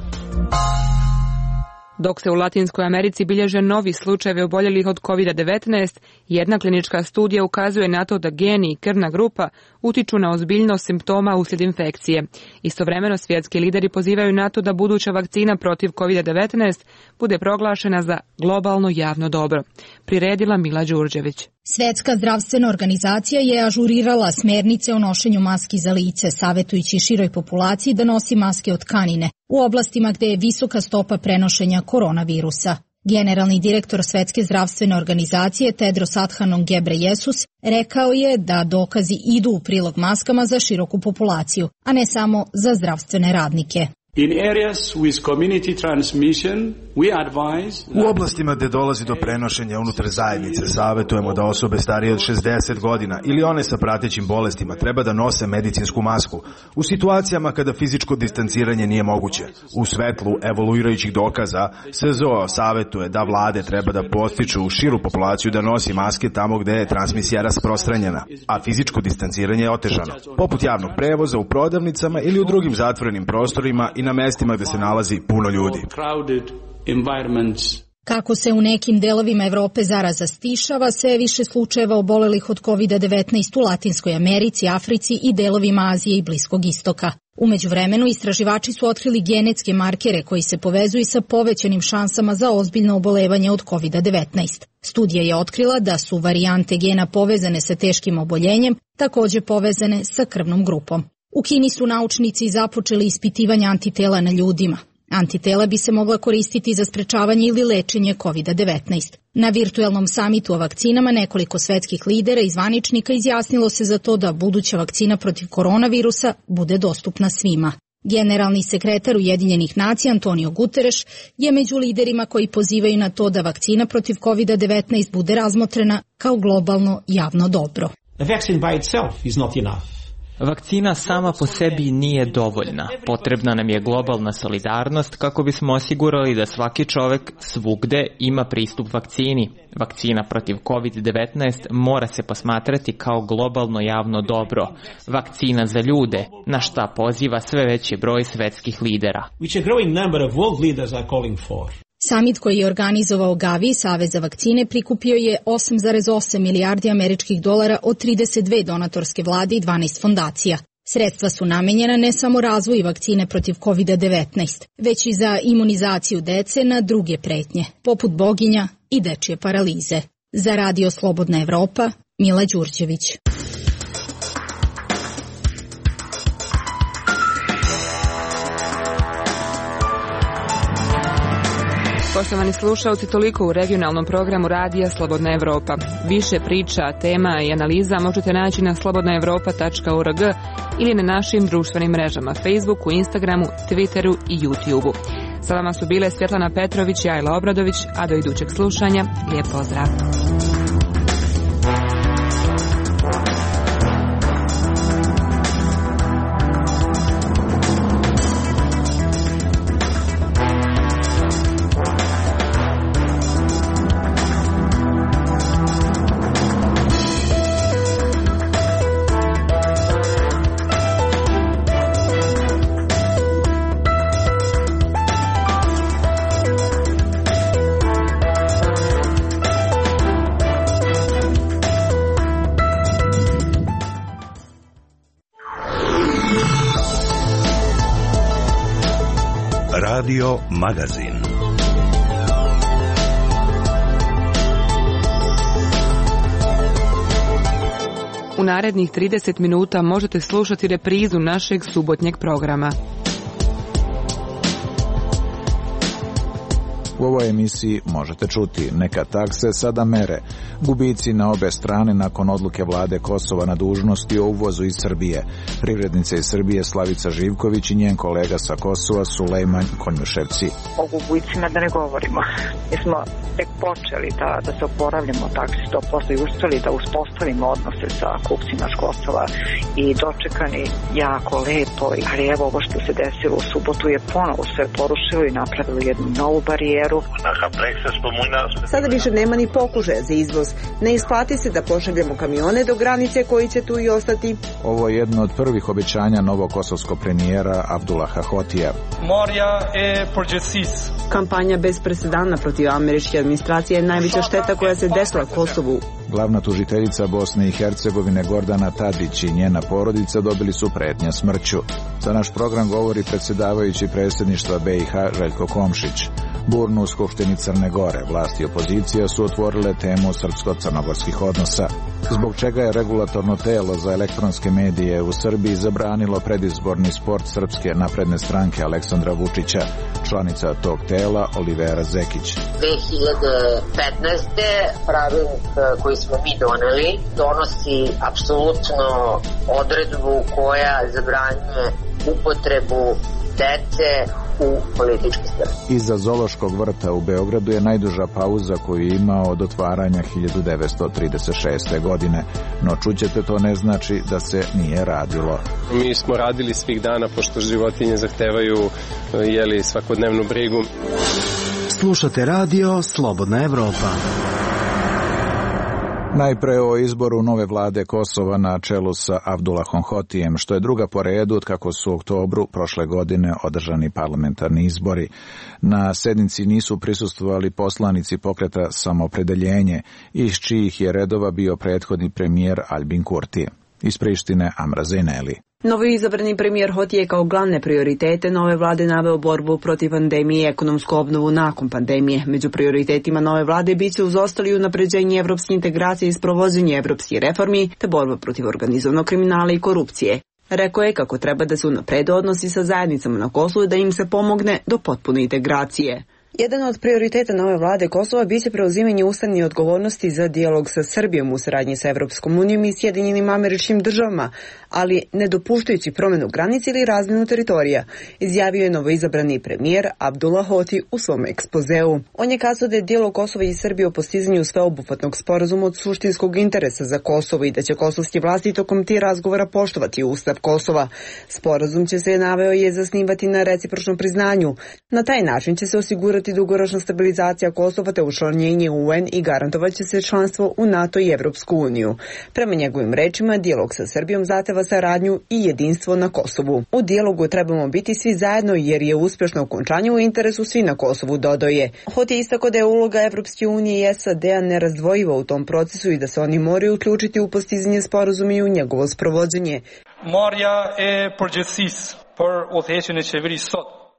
Dok se u Latinskoj Americi bilježe novi slučajevi oboljelih od kovid devetnaest, jedna klinička studija ukazuje na to da geni i krvna grupa utiču na ozbiljnost simptoma uslijed infekcije. Istovremeno svjetski lideri pozivaju na to da buduća vakcina protiv kovid devetnaest bude proglašena za globalno javno dobro. Priredila Mila Đurđević. Svetska zdravstvena organizacija je ažurirala smernice o nošenju maski za lice, savjetujući široj populaciji da nosi maske od tkanine u oblastima gde je visoka stopa prenošenja koronavirusa. Generalni direktor Svetske zdravstvene organizacije Tedros Adhanom Ghebreyesus rekao je da dokazi idu u prilog maskama za široku populaciju, a ne samo za zdravstvene radnike. In areas with community transmission, we advise U oblastima gde dolazi do prenošenja unutar zajednice, savjetujemo da osobe starije od šezdeset godina ili one sa pratećim bolestima treba da nose medicinsku masku u situacijama kada fizičko distanciranje nije moguće. U svetlu evoluirajućih dokaza, S Z O savjetuje da vlade treba da postiču širu populaciju da nosi maske tamo gde je transmisija rasprostranjena, a fizičko distanciranje je otežano, poput javnog prevoza, u prodavnicama ili u drugim zatvorenim prostorima i na mestima gde se nalazi puno ljudi. Kako se u nekim delovima Evrope zaraza stišava, sve više slučajeva obolelih od kovid devetnaest u Latinskoj Americi, Africi i delovima Azije i Bliskog istoka. U međuvremenu istraživači su otkrili genetske markere koji se povezuju sa povećanim šansama za ozbiljno obolevanje od kovid devetnaest. Studija je otkrila da su varijante gena povezane sa teškim oboljenjem također povezane sa krvnom grupom. U Kini su naučnici započeli ispitivanje antitela na ljudima. Antitela bi se mogla koristiti za sprečavanje ili lečenje kovid devetnaest. Na virtuelnom samitu o vakcinama nekoliko svetskih lidera i zvaničnika izjasnilo se za to da buduća vakcina protiv koronavirusa bude dostupna svima. Generalni sekretar Ujedinjenih nacija Antonio Guterres je među liderima koji pozivaju na to da vakcina protiv kovid devetnaest bude razmotrena kao globalno javno dobro. The vaccine by itself is not enough. Vakcina sama po sebi nije dovoljna. Potrebna nam je globalna solidarnost kako bismo osigurali da svaki čovek svugde ima pristup vakcini. Vakcina protiv kovid devetnaest mora se posmatrati kao globalno javno dobro. Vakcina za ljude, na šta poziva sve veći broj svetskih lidera. Which a growing number of world leaders are calling for. Samit koji je organizovao Gavi, Savez za vakcine, prikupio je osam zarez osam milijardi američkih dolara od trideset dve donatorske vlade i dvanaest fondacija. Sredstva su namenjena ne samo razvoju vakcine protiv kovid devetnaest, već i za imunizaciju dece na druge pretnje, poput boginja i dečje paralize. Za Radio Slobodna Evropa, Mila Đurđević. Poštovani slušalci, toliko u regionalnom programu Radija Slobodna Evropa. Više priča, tema i analiza možete naći na slobodna evropa tačka org ili na našim društvenim mrežama Facebooku, Instagramu, Twitteru i YouTubeu. Sa vama su bile Svjetlana Petrović i Ajla Obradović, a do idućeg slušanja, lijep pozdrav. Radio Magazin. U narednih trideset minuta možete slušati reprizu našeg subotnjeg programa. U ovoj emisiji možete čuti: neka takse sada mere, gubici na obe strane nakon odluke vlade Kosova na dužnosti o uvozu iz Srbije. Privrednica iz Srbije Slavica Živković i njen kolega sa Kosova Sulejman Konjuševci. O gubicima da ne govorimo. Mi smo tek počeli da, da se oporavljamo taksi sto posto i uspeli da uspostavimo odnose sa kupcima s Kosova i dočekani jako lepo. Ali evo ovo što se desilo u subotu je ponovo sve porušilo i napravilo jednu novu barijeru. Sada više nema ni pokušaja za izvoz. Ne isplati se da pošaljemo kamione do granice koji će tu i ostati. Ovo je jedno od prvih obećanja novog kosovskog premijera Abdullaha Hotija. Kampanja bez presedana protiv američke administracije je najveća šteta koja se desila Kosovu. Glavna tužiteljica Bosne i Hercegovine Gordana Tadić i njena porodica dobili su pretnje smrću. Za naš program govori predsjedavajući predsjedništva B i H Željko Komšić. Burnu u Skupštini Crne Gore vlasti i opozicija su otvorile temu srpsko-crnogorskih odnosa, zbog čega je regulatorno telo za elektronske medije u Srbiji zabranilo predizborni sport Srpske napredne stranke Aleksandra Vučića. Članica tog tela Olivera Zekić. dve hiljade petnaeste. pravilnik koji smo mi doneli donosi apsolutno odredbu koja zabranjuje upotrebu dece u politički strani. Iza Zoološkog vrta u Beogradu je najduža pauza koju je imao od otvaranja hiljadu devetsto trideset šeste. godine. No čućete, to ne znači da se nije radilo. Mi smo radili svih dana pošto životinje zahtevaju jeli, svakodnevnu brigu. Slušate radio Slobodna Evropa. Najpre o izboru nove vlade Kosova na čelu sa Abdullahom Hotijem, što je druga po redu od kako su u oktobru prošle godine održani parlamentarni izbori. Na sednici nisu prisustvovali poslanici pokreta Samoopredeljenje, iz čijih je redova bio prethodni premijer Albin Kurti. Iz Prištine Amra Zejneli. Novi izabrani premijer Hoti je kao glavne prioritete nove vlade naveo borbu protiv pandemije i ekonomsku obnovu nakon pandemije. Među prioritetima nove vlade biće uz ostali unapređenje evropske integracije i sprovođenje evropskih reformi te borba protiv organizovanog kriminala i korupcije. Rekao je kako treba da se unaprede odnosi sa zajednicama na Kosovu da im se pomogne do potpune integracije. Jedan od prioriteta nove vlade Kosova biće preuzimanje ustavne odgovornosti za dijalog sa Srbijom u saradnji sa Evropskom unijom i Sjedinjenim Američkim Državama, ali ne dopuštajući promjenu granice ili razmjenu teritorija, izjavio je novoizabrani premijer Abdullah Hoti u svom ekspozeu. On je kazao da je dijalog Kosova i Srbije o postizanju sveobuhvatnog sporazuma od suštinskog interesa za Kosovo i da će kosovski vlasti tokom tih razgovora poštovati Ustav Kosova. Sporazum će se, naveo, je zasnivati na recipročnom priznanju. Na taj način će se osigurati dugoročna stabilizacija Kosova te učlanjenje u U N i garantovaće se članstvo u NATO i Evropsku uniju. Prema njegovim rečima, dijalog sa Srbijom zahteva saradnju i jedinstvo na Kosovu. U dijalogu trebamo biti svi zajedno jer je uspješno okončanje u interesu svi na Kosovu, dodao je. Hoti je istakao da je uloga Evropske unije i S A D-a nerazdvojiva u tom procesu i da se oni moraju uključiti u postizanje sporazuma i u njegovo sprovođenje. Marja e përgjithësisë për udhëheqjen e qeverisë sot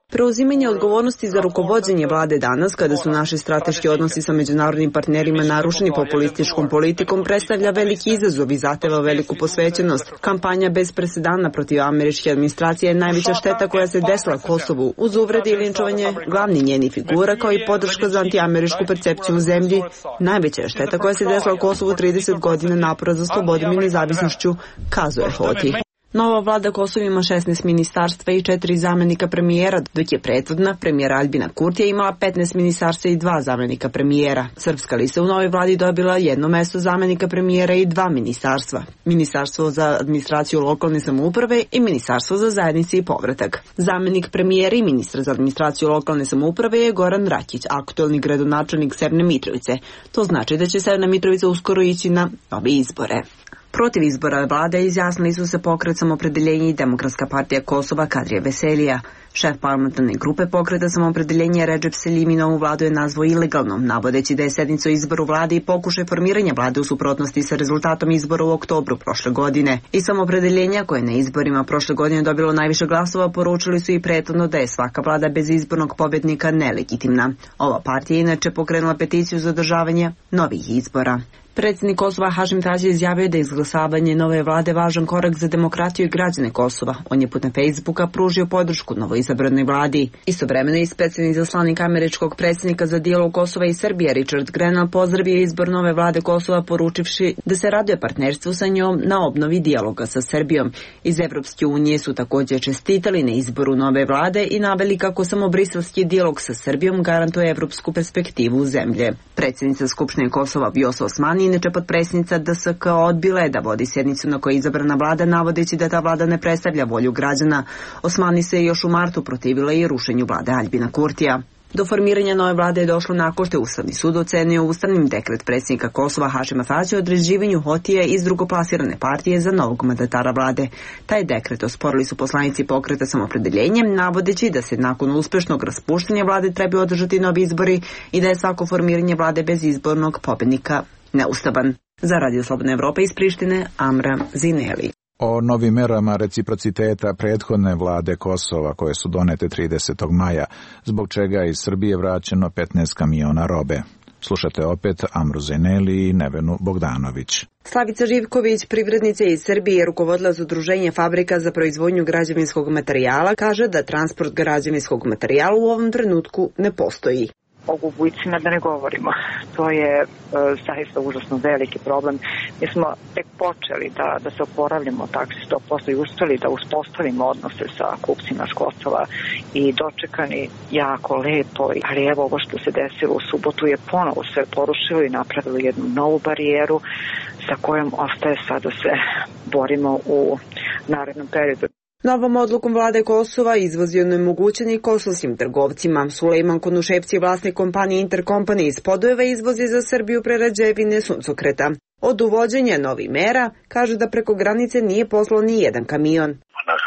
Preuzimanje odgovornosti za rukovođenje vlade danas, kada su naši strateški odnosi sa međunarodnim partnerima narušeni populističkom politikom, predstavlja veliki izazov i zahteva veliku posvećenost. Kampanja bez presedana protiv američke administracije je najveća šteta koja se desila Kosovu, uz uvrede i linčovanje glavni njeni figura, kao i podrška za antiameričku percepciju u zemlji. Najveća je šteta koja se desila Kosovu trideset godina napora za slobodom i nezavisnošću, kazuje Hoti. Nova vlada Kosova ima šesnaest ministarstva i četiri zamenika premijera, dok je prethodna, premijera Albina Kurtija, imala petnaest ministarstva i dva zamenika premijera. Srpska lista u novoj vladi dobila jedno mesto zamenika premijera i dva ministarstva. Ministarstvo za administraciju lokalne samouprave i Ministarstvo za zajednice i povratak. Zamenik premijera i ministra za administraciju lokalne samouprave je Goran Rakić, aktuelni gradonačelnik Severne Mitrovice. To znači da će Severna Mitrovica uskoro ići na nove izbore. Protiv izbora vlade izjasnili su se Pokret Samopredeljenje i Demokratska partija Kosova Kadrija Veselija. Šef parlamentarne grupe Pokreta Samopredeljenja Redžep Selimi novu vladu je nazvao ilegalnom, navodeći da je sednica o izboru vlade i pokušaj formiranja vlade u suprotnosti sa rezultatom izbora u oktobru prošle godine. I Samopredeljenja, koje je na izborima prošle godine dobilo najviše glasova, poručili su i prethodno da je svaka vlada bez izbornog pobjednika nelegitimna. Ova partija je inače pokrenula peticiju za održavanje novih izbora. Predsjednik Kosova Hašim Tači izjavio da je izglasavanje nove vlade važan korak za demokratiju i građane Kosova. On je putem Facebooka pružio podršku novoizabranoj vladi. Istovremeno i specijalni izaslanik američkog predsjednika za dijalog Kosova i Srbije Richard Grenell pozdravio izbor nove vlade Kosova, poručivši da se raduje partnerstvu sa njom na obnovi dijaloga sa Srbijom. Iz Evropske unije su također čestitali na izboru nove vlade i naveli kako samo briselski dijalog sa Srbijom garantuje evropsku perspektivu zemlje. Predsjednica Skupštine Kosova Vjosa Osmani, inače potpredsjednica D S K, odbila je da vodi sjednicu na kojoj je izabrana vlada, navodeći da ta vlada ne predstavlja volju građana. Osmani se još u martu protivila i rušenju vlade Albina Kurtija. Do formiranja nove vlade je došlo nakon što je Ustavni sud ocenio ustavnim dekret predsjednika Kosova Hašima Tačija o određivanju Hotije iz drugoplasirane partije za novog mandatara vlade. Taj dekret osporili su poslanici Pokreta Samopredeljenje, navodeći da se nakon uspešnog raspuštanja vlade treba održati novi izbori i da je svako formiranje vlade bez izbornog pobjednika neustavan. Za Radio Slobodne Evrope iz Prištine, Amra Zineli. O novim merama reciprociteta prethodne vlade Kosova koje su donete tridesetog maja, zbog čega je iz Srbije vraćeno petnaest kamiona robe. Slušate opet Amru Zeneli i Nevenu Bogdanović. Slavica Živković, privrednica iz Srbije, rukovodila za udruženje fabrika za proizvodnju građevinskog materijala, kaže da transport građevinskog materijala u ovom trenutku ne postoji. O gubicima da ne govorimo. To je e, zaista užasno veliki problem. Mi smo tek počeli da, da se oporavljamo taksi sto posto i uspeli da uspostavimo odnose sa kupcima s Kosova i dočekani jako lepo. Ali evo ovo što se desilo u subotu je ponovo sve porušilo i napravilo jednu novu barijeru sa kojom ostaje sad da se borimo u narednom periodu. Novom odlukom vlade Kosova izvozio nemogućeni kosovskim trgovcima. Sulejman Konuševci, vlasnik kompanije Intercompany iz Podujeva, izvozi za Srbiju prerađevine suncokreta. Od uvođenja novih mera kaže da preko granice nije poslao ni jedan kamion.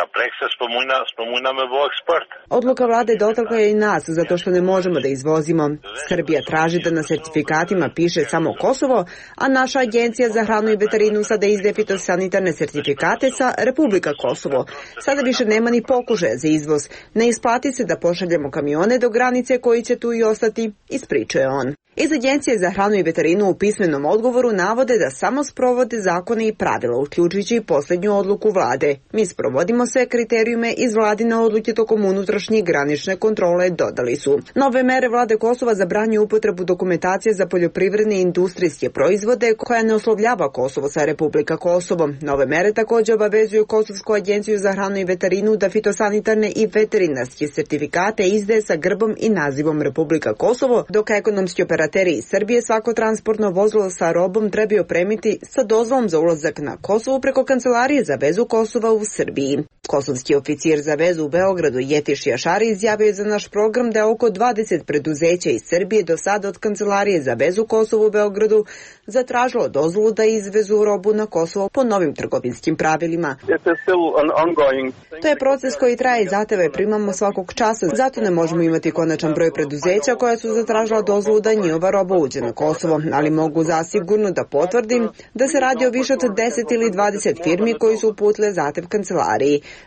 Odluka vlade dotakla je i nas zato što ne možemo da izvozimo. Srbija traži da na sertifikatima piše samo Kosovo, a naša agencija za hranu i veterinu sada izdaje fitosanitarne sertifikate sa Republika Kosovo. Sada više nema ni pokušaja za izvoz. Ne isplati se da pošaljemo kamione do granice koji će tu i ostati, ispričao je on. Iz Agencije za hranu i veterinu u pismenom odgovoru navode da samo sprovode zakone i pravila, uključujući i posljednju odluku vlade. Mi sprovodimo sve kriterijume iz vladine odluke tokom unutrašnje granične kontrole, dodali su. Nove mere vlade Kosova zabranjuju upotrebu dokumentacije za poljoprivredne i industrijske proizvode koja ne oslovljava Kosovo sa Republika Kosovo. Nove mere također obavezuju Kosovsku agenciju za hranu i veterinu da fitosanitarne i veterinarske sertifikate izdaje sa grbom i nazivom Republika Kosovo, dok ekonomski operateri iz Srbije svako transportno vozilo sa robom treba opremiti sa dozvolom za ulazak na Kosovo preko Kancelarije za vezu Kosova u Srbiji. Kosovski oficir za vezu u Beogradu Jetiš Jašari izjavio je za naš program da je oko dvadeset preduzeća iz Srbije do sada od Kancelarije za vezu Kosova u Beogradu zatražilo dozvolu da izvezu robu na Kosovo po novim trgovinskim pravilima. To je proces koji traje i zahteve primamo svakog časa, zato ne možemo imati konačan broj preduzeća koja su zatražila dozvolu da njihova roba uđe na Kosovo, ali mogu zasigurno da potvrdim da se radi o više od deset ili dvadeset firmi koji su uputile zahtev Kancelariji.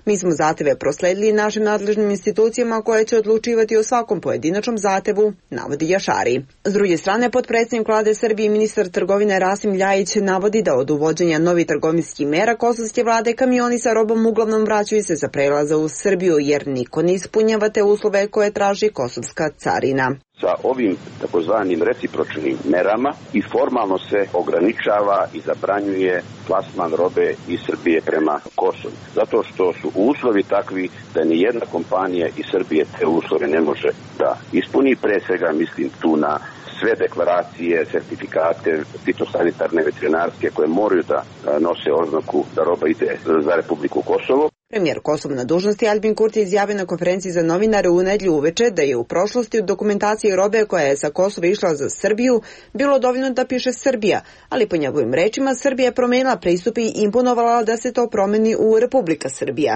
Mi smo zahteve prosledili našim nadležnim institucijama koje će odlučivati o svakom pojedinačnom zahtevu, navodi Jašari. S druge strane, potpredsjednik vlade Srbije i ministar trgovine Rasim Ljajić navodi da od uvođenja novih trgovinskih mera kosovske vlade kamioni sa robom uglavnom vraćaju se za prelaza u Srbiju jer niko ne ispunjava te uslove koje traži kosovska carina. Sa ovim takozvanim recipročnim merama i formalno se ograničava i zabranjuje plasman robe iz Srbije prema Kosovu. Zato što su uslovi takvi da ni jedna kompanija iz Srbije te uslove ne može da ispuni. Pre svega mislim tu na sve deklaracije, sertifikate, fitosanitarne, veterinarske koje moraju da nose oznaku da roba ide za Republiku Kosovo. Premijer Kosova na dužnosti Aljbin Kurti izjavio na konferenciji za novinare u nedjelju uveče da je u prošlosti u dokumentaciji robe koja je sa Kosova išla za Srbiju bilo dovoljno da piše Srbija, ali po njegovim rečima Srbija je promenila pristup i imponovala da se to promeni u Republika Srbija.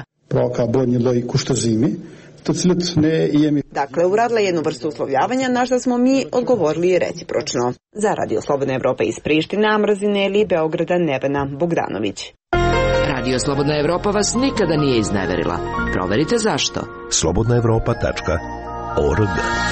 Dakle, uradila jednu vrstu uslovljavanja na što smo mi odgovorili recipročno. Za Radio Slobodna Evropa iz Priština, Mrazineli, Beograda, Nevena Bogdanović. Radio Slobodna Evropa vas nikada nije izneverila. Proverite zašto. slobodna evropa tačka org.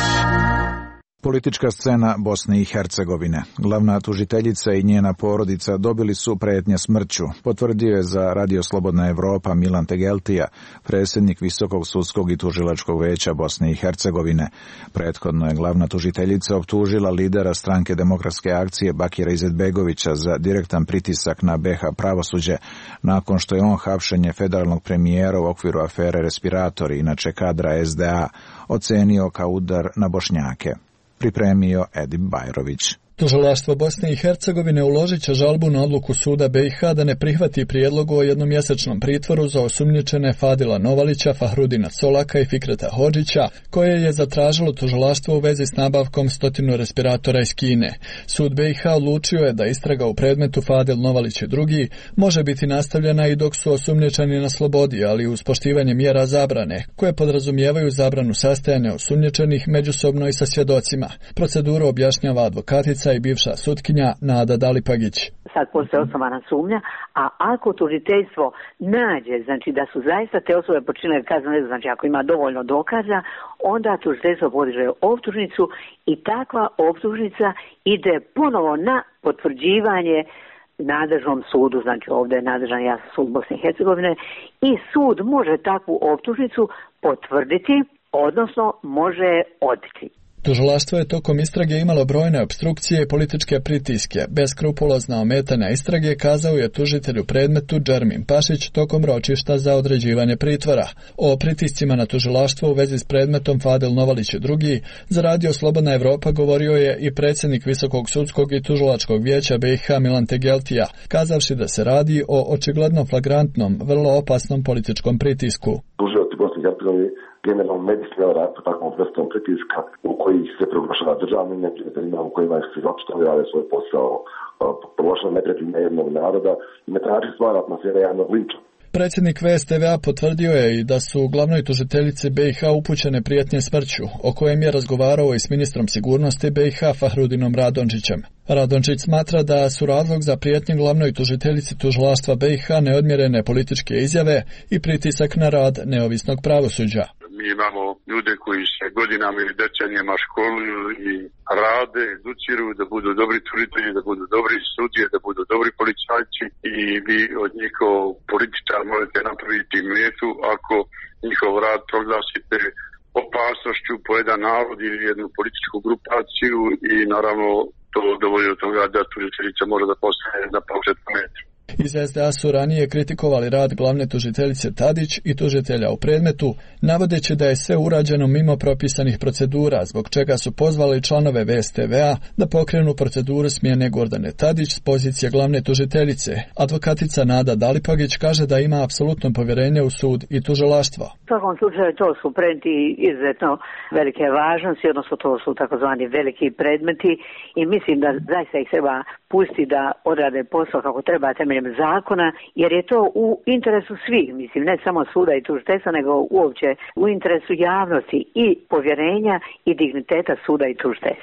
Politička scena Bosne i Hercegovine. Glavna tužiteljica i njena porodica dobili su pretnje smrću, potvrdio je za Radio Slobodna Evropa Milan Tegeltija, predsjednik Visokog sudskog i tužilačkog veća Bosne i Hercegovine. Prethodno je glavna tužiteljica optužila lidera stranke Demokratske akcije Bakira Izetbegovića za direktan pritisak na be ha pravosuđe, nakon što je on hapšenje federalnog premijera u okviru afere Respiratori, inače kadra es de a, ocenio kao udar na Bošnjake. Pripremio Edip Bajrović. Tužilaštvo Bosne i Hercegovine uložit će žalbu na odluku suda be i ha da ne prihvati prijedlog o jednomjesečnom pritvoru za osumnjičene Fadila Novalića, Fahrudina Colaka i Fikreta Hodžića, koje je zatražilo tužilaštvo u vezi s nabavkom stotinu respiratora iz Kine. Sud be i ha odlučio je da istraga u predmetu Fadil Novalić i drugi može biti nastavljena i dok su osumnjičeni na slobodi, ali uz poštivanje mjera zabrane, koje podrazumijevaju zabranu sastajanja osumnjičenih međusobno i sa svjedocima. Proceduru objašnjava advokatica i bivša sutkinja Nada Dalipagić. Sad postoje osnovana sumnja, a ako tužiteljstvo nađe, znači da su zaista te osobe počinile kazneno djelo, znači ako ima dovoljno dokaza, onda tužiteljstvo podiže optužnicu i takva optužnica ide ponovo na potvrđivanje nadležnom sudu, znači ovdje je nadležan ja sud Bosne i Hercegovine, i sud može takvu optužnicu potvrditi, odnosno može odbiti. Tužilaštvo je tokom istrage imalo brojne opstrukcije i političke pritiske. Beskrupulozna ometanja istrage, kazao je tužitelj u predmetu Džermin Pašić tokom ročišta za određivanje pritvora. O pritiscima na tužilaštvo u vezi s predmetom Fadil Novalić i drugi za Radio Slobodna Evropa govorio je i predsjednik Visokog sudskog i tužilačkog vijeća be i ha Milan Tegeltija, kazavši da se radi o očigledno flagrantnom, vrlo opasnom političkom pritisku. Tužilac Bosne i Hercegovine generalno ne bi smjela raditi takvom vrstom pritiska u koji se proglašava državnim neprijateljima, u kojima se opstavljali svoj posao, proglašava neprijateljima jednog naroda i ne traži stvar atmosfere javnog linča. Predsjednik ve es te ve a potvrdio je i da su glavnoj tužiteljici be i ha upućene prijetnje smrću, o kojem je razgovarao i s ministrom sigurnosti be i ha Fahrudinom Radončićem. Radončić smatra da su razlog za prijetnje glavnoj tužiteljici tužilaštva be i ha neodmjerene političke izjave i pritisak na rad neovisnog pravosuđa. Mi imamo ljude koji se godinama ili decenijama školuju i rade, educiru da budu dobri tužitelji, da budu dobri sudije, da budu dobri policajci i vi od njih kao političar možete napraviti metu ako njihov rad proglasite opasnošću po jedan narod ili jednu političku grupaciju i naravno to dovolji do toga da tužiteljica može da postane na početku metu. Iz es de a su ranije kritikovali rad glavne tužiteljice Tadić i tužitelja u predmetu, navodeći da je sve urađeno mimo propisanih procedura, zbog čega su pozvali članove ve es te ve a da pokrenu proceduru smjene Gordane Tadić s pozicije glavne tužiteljice. Advokatica Nada Dalipagić kaže da ima apsolutno povjerenje u sud i tužilaštvo. U svakom slučaju to su predmeti izuzetno velike važnosti, odnosno to su takozvani veliki predmeti i mislim da zaista ih treba pustiti da odrade posao kako treba temeljem zakona, jer je to u interesu svih, mislim, ne samo suda i tužiteljstva, nego uopće u interesu javnosti i povjerenja i digniteta suda i tužiteljstva.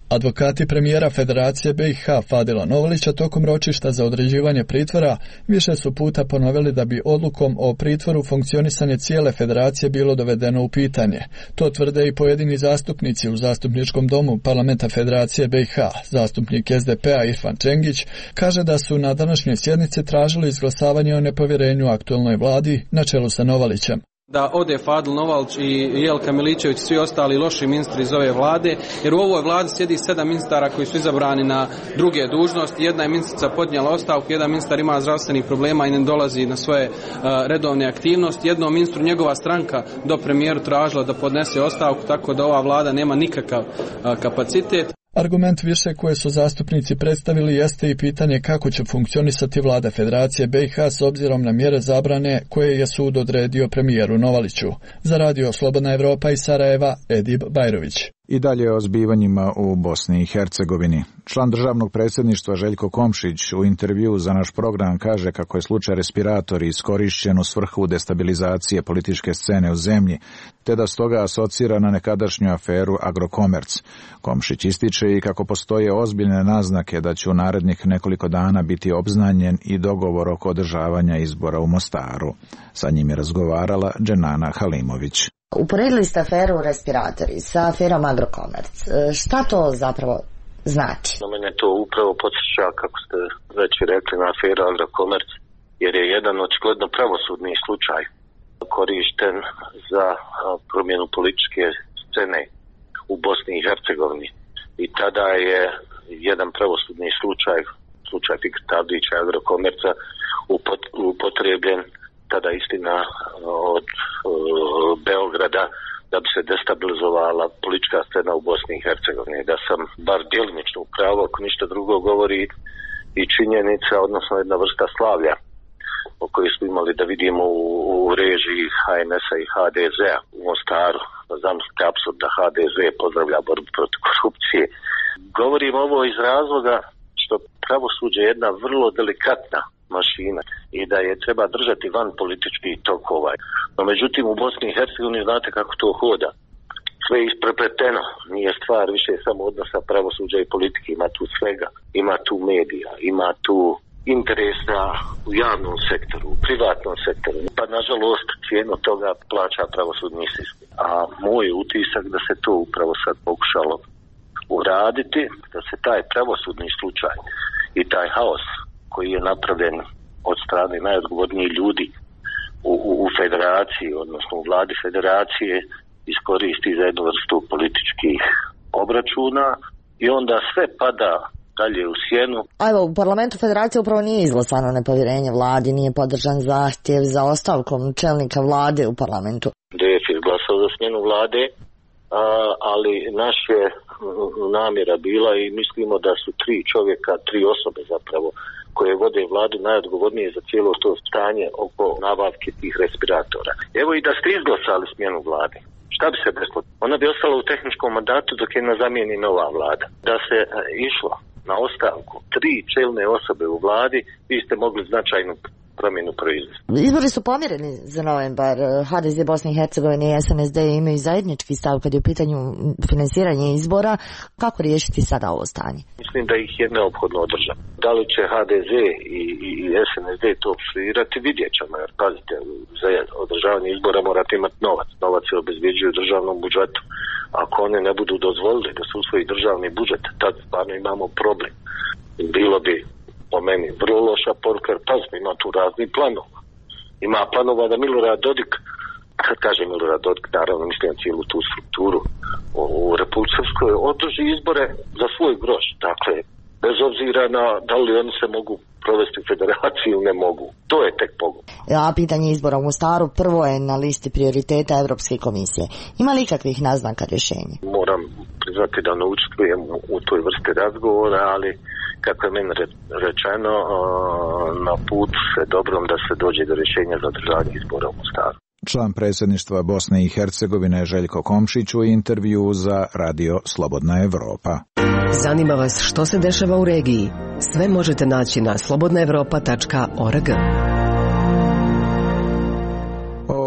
Advokati premijera Federacije B i H Fadila Novalića tokom ročišta za određivanje pritvora više su puta ponovili da bi odlukom o pritvoru funkcionisanje cijele federacije bilo dovedeno u pitanje. To tvrde i pojedini zastupnici u zastupničkom domu Parlamenta Federacije B i H. Zastupnik S D P-a Irfan Čengić kaže da su na današnjoj sjednici tražili izglasavanje o nepovjerenju aktualnoj vladi na čelu sa Novalićem. Da ode Fadil Novalić i Jelka Miličević i svi ostali loši ministri iz ove vlade, jer u ovoj vladi sjedi sedam ministara koji su izabrani na druge dužnosti. Jedna je ministrica podnijela ostavku, jedan ministar ima zdravstvenih problema i ne dolazi na svoje uh, redovne aktivnosti. Jednom ministru njegova stranka do premijeru tražila da podnese ostavku, tako da ova vlada nema nikakav uh, kapacitet. Argument više koje su zastupnici predstavili jeste i pitanje kako će funkcionisati vlada Federacije B i H s obzirom na mjere zabrane koje je sud odredio premijeru Novaliću. Za radio Slobodna Evropa iz Sarajeva, Edib Bajrović. I dalje o zbivanjima u Bosni i Hercegovini. Član državnog predsjedništva Željko Komšić u intervjuu za naš program kaže kako je slučaj respiratori iskorišćen u svrhu destabilizacije političke scene u zemlji, te da stoga asocira na nekadašnju aferu Agrokomerc. Komšić ističe i kako postoje ozbiljne naznake da će u narednih nekoliko dana biti obznanjen i dogovor oko održavanja izbora u Mostaru. Sa njim je razgovarala Dženana Halimović. Uporedili ste aferu respiratori sa aferom Agrokomerc. Šta to zapravo znači? Na mene to upravo podsjeća, kako ste već rekli, na aferu Agrokomerc, jer je jedan očigledno pravosudni slučaj korišten za promjenu političke scene u Bosni i Hercegovini. I tada je jedan pravosudni slučaj, slučaj Fikreta Abdića i Agrokomerca, upotrebljen tada istina od uh, Beograda da bi se destabilizovala politička scena u Bosni i Hercegovini. Da sam bar djelimično u pravu, ako ništa drugo govori i činjenica, odnosno jedna vrsta slavlja o kojoj smo imali da vidimo u, u režiji H N S-a i H D Z-a u Mostaru. Zamislite apsurd da H D Z pozdravlja borbu protiv korupcije. Govorim ovo iz razloga što pravosuđe je jedna vrlo delikatna mašina i da je treba držati van političkih tokova. No međutim u Bosni i Hercegovini znate kako to hoda. Sve je isprepleteno, nije stvar više samo odnosa pravosuđa i politike, ima tu svega, ima tu medija, ima tu interesa u javnom sektoru, u privatnom sektoru. Pa nažalost cijenu toga plaća pravosudni sistem. A moj utisak da se to upravo sad pokušalo uraditi, da se taj pravosudni slučaj i taj haos koji je napravljen od strane najodgovornijih ljudi u, u, u federaciji, odnosno u vladi federacije, iskoristi za jednu vrstu političkih obračuna i onda sve pada dalje u sjenu. A evo, u parlamentu federacije upravo nije izglasano nepovjerenje vladi, nije podržan zahtjev za ostavkom čelnika vlade u parlamentu. D F je glasao za smjenu vlade, a, ali naš je namjera bila i mislimo da su tri čovjeka, tri osobe zapravo, koje vode vladu najodgovornije za cijelo to stanje oko nabavke tih respiratora. Evo i da ste izglasali smjenu vlade. Šta bi se desilo? Ona bi ostala u tehničkom mandatu dok je ne zamijeni nova vlada. Da se e, išlo na ostavku tri čelne osobe u vladi, vi ste mogli značajnu promjenu proizvesti. Izbori su pomjereni za novembar. H D Z Bosne i Hercegovine i S N S D imaju zajednički stav kad je u pitanju finansiranje izbora. Kako riješiti sada ovo stanje? Mislim da ih je neophodno održati. Da li će H D Z i, i, i S N S D to opstruirati, vidjet ćemo. Jer pazite, za održavanje izbora morate imati novac. Novac se obezbjeđuje u državnom budžetu. Ako one ne budu dozvolili da se usvoji državni budžet, tad stvarno imamo problem. Bilo bi po meni vrlo loša poruka, jer pazite, ima tu razni planova. Ima planova da Milorad Dodik, kad kaže Milorad Dodik, naravno mislim cijelu tu strukturu u, u Republici Srpskoj, održi izbore za svoj groš. Dakle, bez obzira na da li oni se mogu provesti u federaciji ili ne mogu. To je tek pogled. A pitanje izbora u Mostaru prvo je na listi prioriteta Evropske komisije. Ima li ikakvih naznaka rješenja? Moram priznati da ne učestvujem u toj vrsti razgovora, ali kako je meni rečeno, na put se dobrom da se dođe do rješenja za održavanje izbora u Mostaru. Član predsjedništva Bosne i Hercegovine Željko Komšić u intervju za radio Slobodna Evropa. Zanima vas što se dešava u regiji? Sve možete naći na slobodna evropa tačka org. O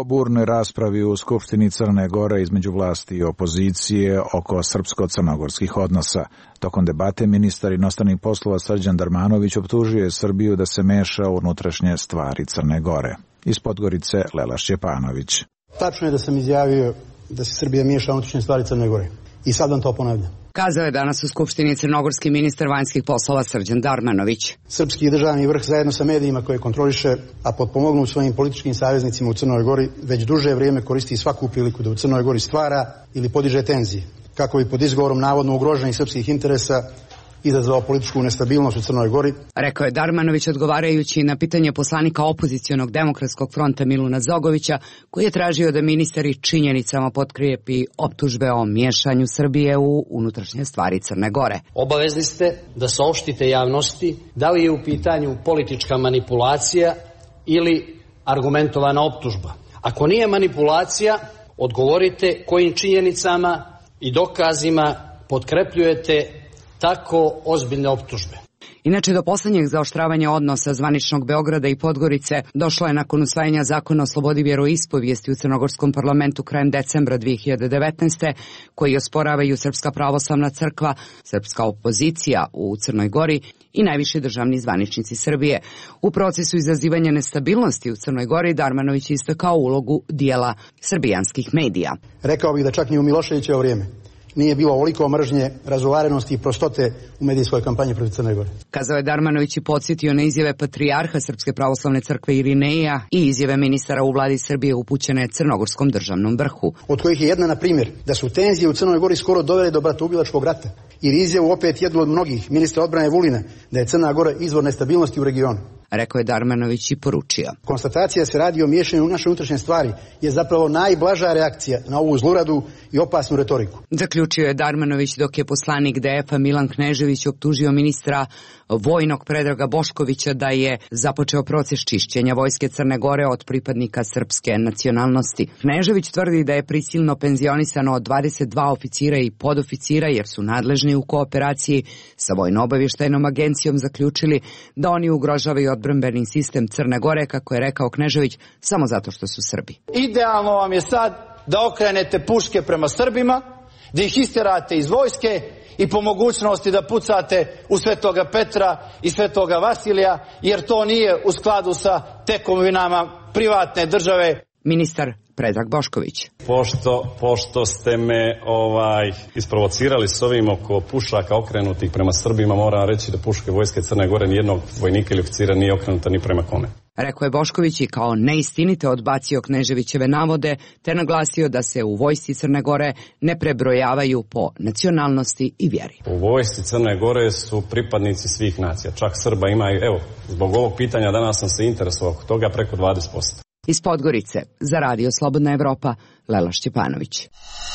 O burnoj raspravi u Skupštini Crne Gore između vlasti i opozicije oko srpsko-crnogorskih odnosa. Tokom debate ministar inostranih poslova Srđan Darmanović optužio je Srbiju da se meša u unutrašnje stvari Crne Gore. Iz Podgorice Lela Šćepanović. Tačno je da sam izjavio da se Srbija miješa u unutrašnje stvari Crne Gore. I sad vam to ponavljam. Kazao je danas u Skupštini crnogorski ministar vanjskih poslova Srđan Darmanović. Srpski državni vrh zajedno sa medijima koje kontroliše, a potpomognu svojim političkim saveznicima u Crnoj Gori, već duže vrijeme koristi svaku priliku da u Crnoj Gori stvara ili podiže tenzije, kako bi pod izgovorom navodno ugroženih srpskih interesa izazvao političku nestabilnost u Crnoj Gori. Rekao je Darmanović odgovarajući na pitanje poslanika opozicionog demokratskog fronta Miluna Zogovića, koji je tražio da ministari činjenicama potkrijepi optužbe o miješanju Srbije u unutrašnje stvari Crne Gore. Obavezni ste da saopštite javnosti da li je u pitanju politička manipulacija ili argumentovana optužba. Ako nije manipulacija, odgovorite kojim činjenicama i dokazima potkrepljujete tako ozbiljne optužbe. Inače, do poslednjeg zaoštravanja odnosa zvaničnog Beograda i Podgorice došlo je nakon usvajanja zakona o slobodi vjeroispovijesti u crnogorskom parlamentu krajem decembra dve hiljade devetnaeste. koji osporavaju Srpska pravoslavna crkva, srpska opozicija u Crnoj Gori i najviši državni zvaničnici Srbije. U procesu izazivanja nestabilnosti u Crnoj Gori Darmanović istakao ulogu dijela srbijanskih medija. Rekao bih da čak ni u Miloševićevo vrijeme nije bilo ovoliko mržnje, razovarenosti i prostote u medijskoj kampanji protiv Crne Gore. Kazao je Darmanović i podsjetio na izjave patrijarha Srpske pravoslavne crkve Irineja i izjave ministara u vladi Srbije upućene crnogorskom državnom vrhu. Od kojih je jedna, na primjer, da su tenzije u Crnoj Gori skoro dovele do bratoubilačkog rata. Ili izjavu opet jednu od mnogih ministra odbrane Vulina da je Crna Gora izvor nestabilnosti u regionu. Rekao je Darmanović i poručio. Konstatacija se radi o miješanju u naše unutrašnje stvari je zapravo najblaža reakcija na ovu zluradu i opasnu retoriku. Zaključio je Darmanović dok je poslanik D F-a Milan Knežević optužio ministra vojnog Predraga Boškovića da je započeo proces čišćenja vojske Crne Gore od pripadnika srpske nacionalnosti. Knežević tvrdi da je prisilno penzionisano od dvadeset dva oficira i podoficira jer su nadležni u kooperaciji sa Vojno-obavještajnom agencijom zaključili da oni ugrožavaju odbrambeni sistem Crne Gore, kako je rekao Knežević, samo zato što su Srbi. Idealno vam je sad da okrenete puške prema Srbima, da ih isterate iz vojske i po mogućnosti da pucate u Svetoga Petra i Svetoga Vasilija, jer to nije u skladu sa tekovinama privatne države. Ministar Predrag Bošković. Pošto, pošto ste me ovaj, isprovocirali s ovim oko pušaka okrenutih prema Srbima, moram reći da puške vojske Crne Gore nijednog vojnika ili oficira nije okrenuta ni prema kome. Rekao je Bošković i kao neistinite odbacio Kneževićeve navode, te naglasio da se u vojsci Crne Gore ne prebrojavaju po nacionalnosti i vjeri. U vojsci Crne Gore su pripadnici svih nacija, čak Srba ima, evo, zbog ovog pitanja danas sam se interesovao oko toga preko dvadeset posto. Iz Podgorice, za Radio Slobodna Evropa, Lela Šćepanović.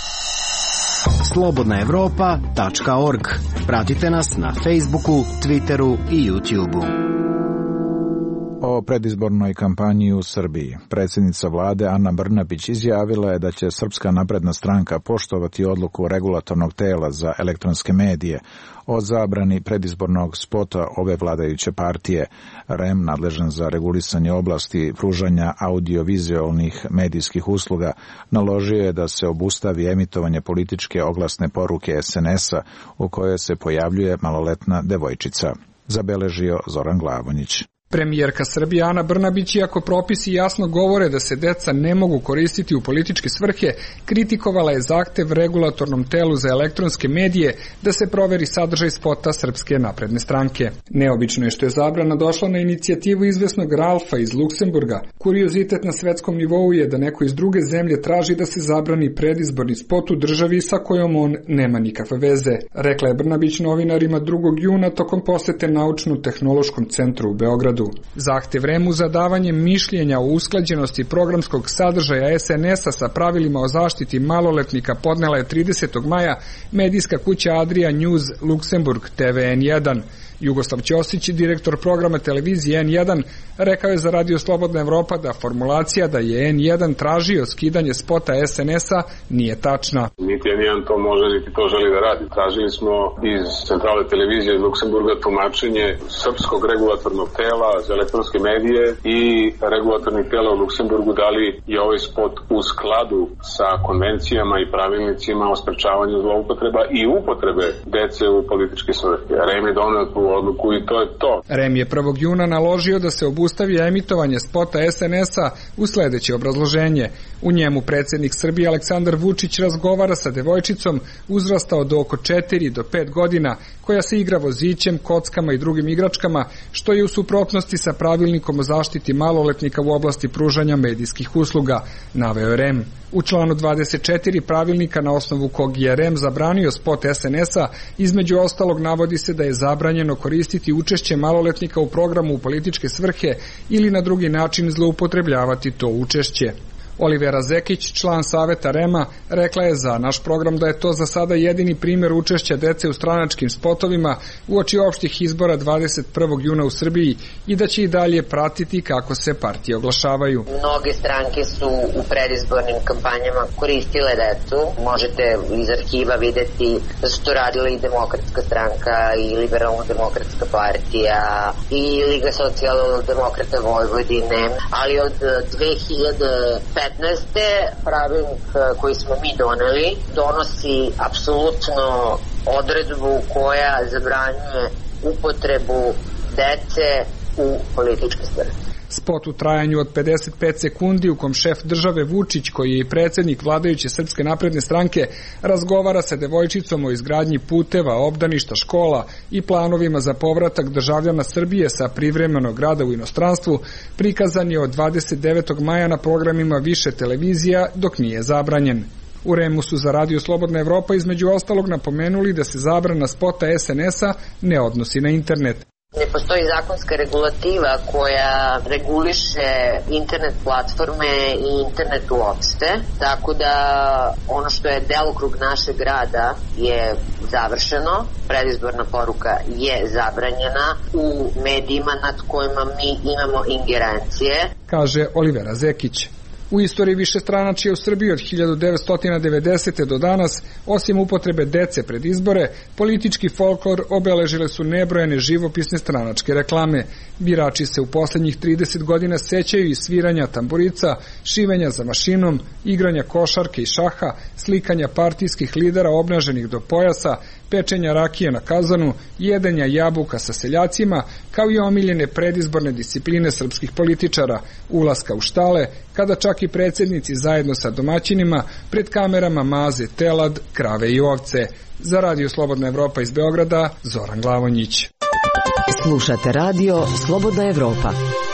slobodna evropa tačka org. Pratite nas na Facebooku, Twitteru i YouTubeu. O predizbornoj kampanji u Srbiji. Predsjednica vlade Ana Brnabić izjavila je da će Srpska napredna stranka poštovati odluku regulatornog tela za elektronske medije o zabrani predizbornog spota ove vladajuće partije. R E M, nadležan za regulisanje oblasti pružanja audiovizualnih medijskih usluga, naložio je da se obustavi emitovanje političke oglasne poruke S N S-a u kojoj se pojavljuje maloletna devojčica. Zabeležio Zoran Glavonjić. Premijerka Srbije Ana Brnabić, iako propisi jasno govore da se deca ne mogu koristiti u političke svrhe, kritikovala je zahtev regulatornom telu za elektronske medije da se proveri sadržaj spota Srpske napredne stranke. Neobično je što je zabrana došla na inicijativu izvesnog Ralfa iz Luksemburga. Kuriozitet na svetskom nivou je da neko iz druge zemlje traži da se zabrani predizborni spot u državi sa kojom on nema nikakve veze. Rekla je Brnabić novinarima drugog juna tokom posete Naučno-tehnološkom centru u Beogradu. Zahtev R E M-u za davanje mišljenja o usklađenosti programskog sadržaja S N S-a sa pravilima o zaštiti maloletnika podnela je tridesetog maja medijska kuća Adria News Luksemburg T V N jedan. Jugoslav Ćosić, direktor programa televizije N jedan, rekao je za Radio Slobodna Evropa da formulacija da je N jedan tražio skidanje spota S N S-a nije tačna. Niti N jedan to može, niti to želi da radi. Tražili smo iz centrale televizije iz Luksemburga tumačenje srpskog regulatornog tela za elektronske medije i regulatornih tela u Luksemburgu da li je ovaj spot u skladu sa konvencijama i pravilnicima o sprečavanju zloupotreba i upotrebe dece u političke svrhe. R E M je doneo tu odluku i to je to. R E M je prvog juna naložio da se obustavi emitovanje spota S N S-a u sledeće obrazloženje. U njemu predsjednik Srbije Aleksandar Vučić razgovara sa devojčicom uzrasta od oko četiri do pet godina koja se igra vozićem, kockama i drugim igračkama, što je u suprotnosti sa pravilnikom o zaštiti maloletnika u oblasti pružanja medijskih usluga, naveo R E M. U članu dvadeset četiri pravilnika na osnovu kog je R E M zabranio spot S N S-a, između ostalog navodi se da je zabranjeno koristiti učešće maloletnika u programu u političke svrhe ili na drugi način zloupotrebljavati to učešće. Olivera Zekić, član saveta R E M-a, rekla je za naš program da je to za sada jedini primjer učešća dece u stranačkim spotovima uoči opštih izbora dvadeset prvog juna u Srbiji i da će i dalje pratiti kako se partije oglašavaju. Mnoge stranke su u predizbornim kampanjama koristile decu. Možete iz arhiva videti da su to radile i Demokratska stranka i Liberalno-demokratska partija i Liga socijaldemokrata Vojvodine, ali od dve hiljade petnaeste pravilnik koji smo mi doneli donosi apsolutno odredbu koja zabranjuje upotrebu dece u političke svrhe. Spot u trajanju od pedeset pet sekundi u kom šef države Vučić, koji je i predsjednik vladajuće Srpske napredne stranke, razgovara sa devojčicom o izgradnji puteva, obdaništa, škola i planovima za povratak državljana Srbije sa privremenog rada u inostranstvu, prikazan je od dvadeset devetog maja na programima više televizija dok nije zabranjen. U R E M-u su za Radio Slobodna Evropa između ostalog napomenuli da se zabrana spota S N S-a ne odnosi na internet. Ne postoji zakonska regulativa koja reguliše internet platforme i internet uopšte, tako da ono što je delokrug našeg rada je završeno, predizborna poruka je zabranjena u medijima nad kojima mi imamo ingerencije, kaže Olivera Zekić. U istoriji višestranačja u Srbiji od hiljadu devetsto devedesete. do danas, osim upotrebe dece pred izbore, politički folklor obeležile su nebrojene živopisne stranačke reklame. Birači se u poslednjih trideset godina sećaju i sviranja tamburica, šivenja za mašinom, igranja košarke i šaha, slikanja partijskih lidera obnaženih do pojasa, pečenja rakije na kazanu, jedenja jabuka sa seljacima, kao i omiljene predizborne discipline srpskih političara, ulaska u štale, kada čak i predsjednici zajedno sa domaćinima pred kamerama maze telad, krave i ovce. Za Radio Slobodna Evropa iz Beograda, Zoran Glavonjić. Slušate Radio Slobodna Evropa.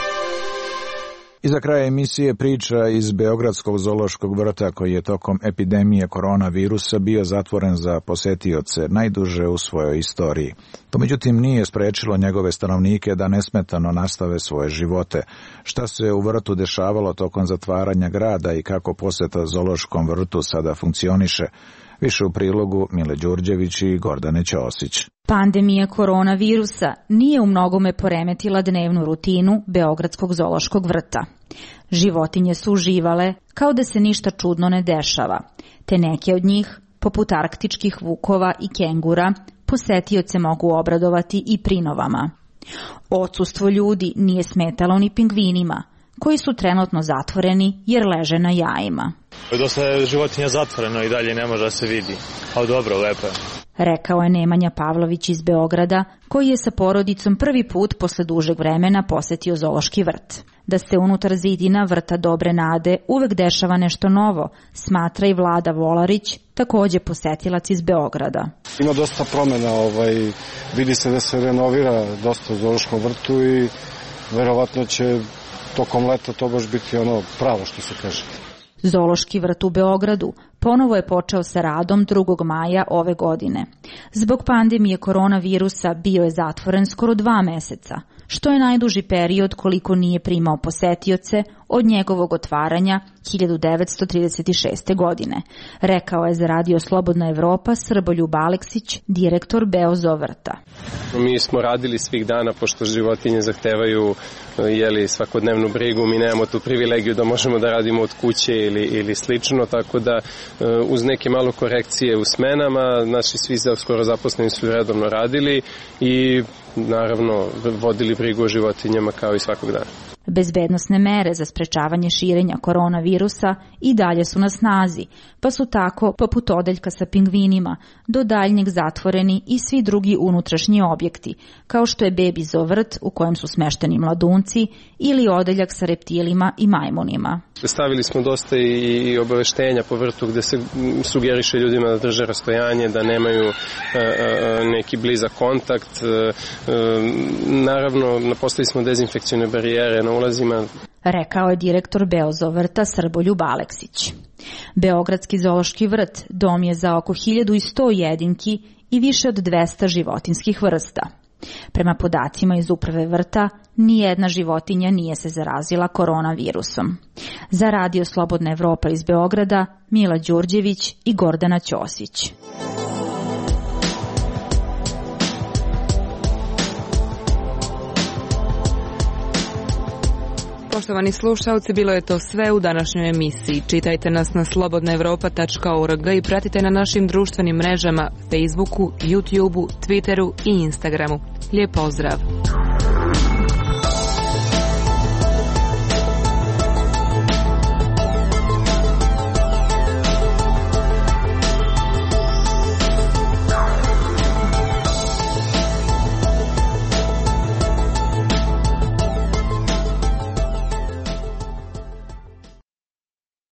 I za kraj emisije priča iz Beogradskog zoološkog vrta koji je tokom epidemije koronavirusa bio zatvoren za posetioce najduže u svojoj istoriji. To međutim nije sprečilo njegove stanovnike da nesmetano nastave svoje živote. Šta se u vrtu dešavalo tokom zatvaranja grada i kako poseta zoološkom vrtu sada funkcioniše? Više u prilogu Mile Đurđević i Gordane Ćosić. Pandemija koronavirusa nije u mnogome poremetila dnevnu rutinu Beogradskog zoološkog vrta. Životinje su uživale kao da se ništa čudno ne dešava, te neke od njih, poput arktičkih vukova i kengura, posetioce mogu obradovati i prinovama. Odsustvo ljudi nije smetalo ni pingvinima, koji su trenutno zatvoreni jer leže na jajima. Dosta je životinja zatvoreno i dalje ne može da se vidi, ali dobro, lepo je. Rekao je Nemanja Pavlović iz Beograda, koji je sa porodicom prvi put posle dužeg vremena posetio zoološki vrt. Da se unutar zidina vrta Dobre Nade uvek dešava nešto novo, smatra i Vlada Volarić, takođe posetilac iz Beograda. Ima dosta promjena, ovaj, vidi se da se renovira dosta u zoološkom vrtu i verovatno će tokom leta to baš biti ono pravo što se kaže. Zoološki vrt u Beogradu ponovo je počeo sa radom drugog maja ove godine. Zbog pandemije koronavirusa bio je zatvoren skoro dva meseca, što je najduži period koliko nije primao posetioce od njegovog otvaranja hiljadu devetsto trideset šeste. godine, rekao je za Radio Slobodna Evropa Srboljub Aleksić, direktor Beozovrta. Mi smo radili svih dana, pošto životinje zahtevaju jeli, svakodnevnu brigu, mi nemamo tu privilegiju da možemo da radimo od kuće ili, ili slično, tako da uz neke malo korekcije u smenama, naši svi skoro zaposleni su redovno radili i naravno vodili brigu o životinjama kao i svakog dana. Bezbednosne mere za sprečavanje širenja koronavirusa i dalje su na snazi, pa su tako, poput odeljka sa pingvinima, do daljnjeg zatvoreni i svi drugi unutrašnji objekti, kao što je bebi zovrt u kojem su smešteni mladunci ili odeljak sa reptilima i majmunima. Stavili smo dosta i obaveštenja po vrtu gde se sugeriše ljudima da drže rastojanje, da nemaju neki blizak kontakt. Naravno, postavili smo dezinfekcione barijere na ulazima. Rekao je direktor Beozovrta Srboljub Aleksić. Beogradski zoološki vrt dom je za oko hiljadu sto jedinki i više od dvesta životinskih vrsta. Prema podacima iz uprave vrta, nijedna životinja nije se zarazila koronavirusom. Za Radio Slobodna Evropa iz Beograda, Mila Đurđević i Gordana Ćosić. Poštovani slušalci, bilo je to sve u današnjoj emisiji. Čitajte nas na slobodna evropa tačka org i pratite na našim društvenim mrežama Facebooku, YouTubeu, Twitteru i Instagramu. Lijep pozdrav!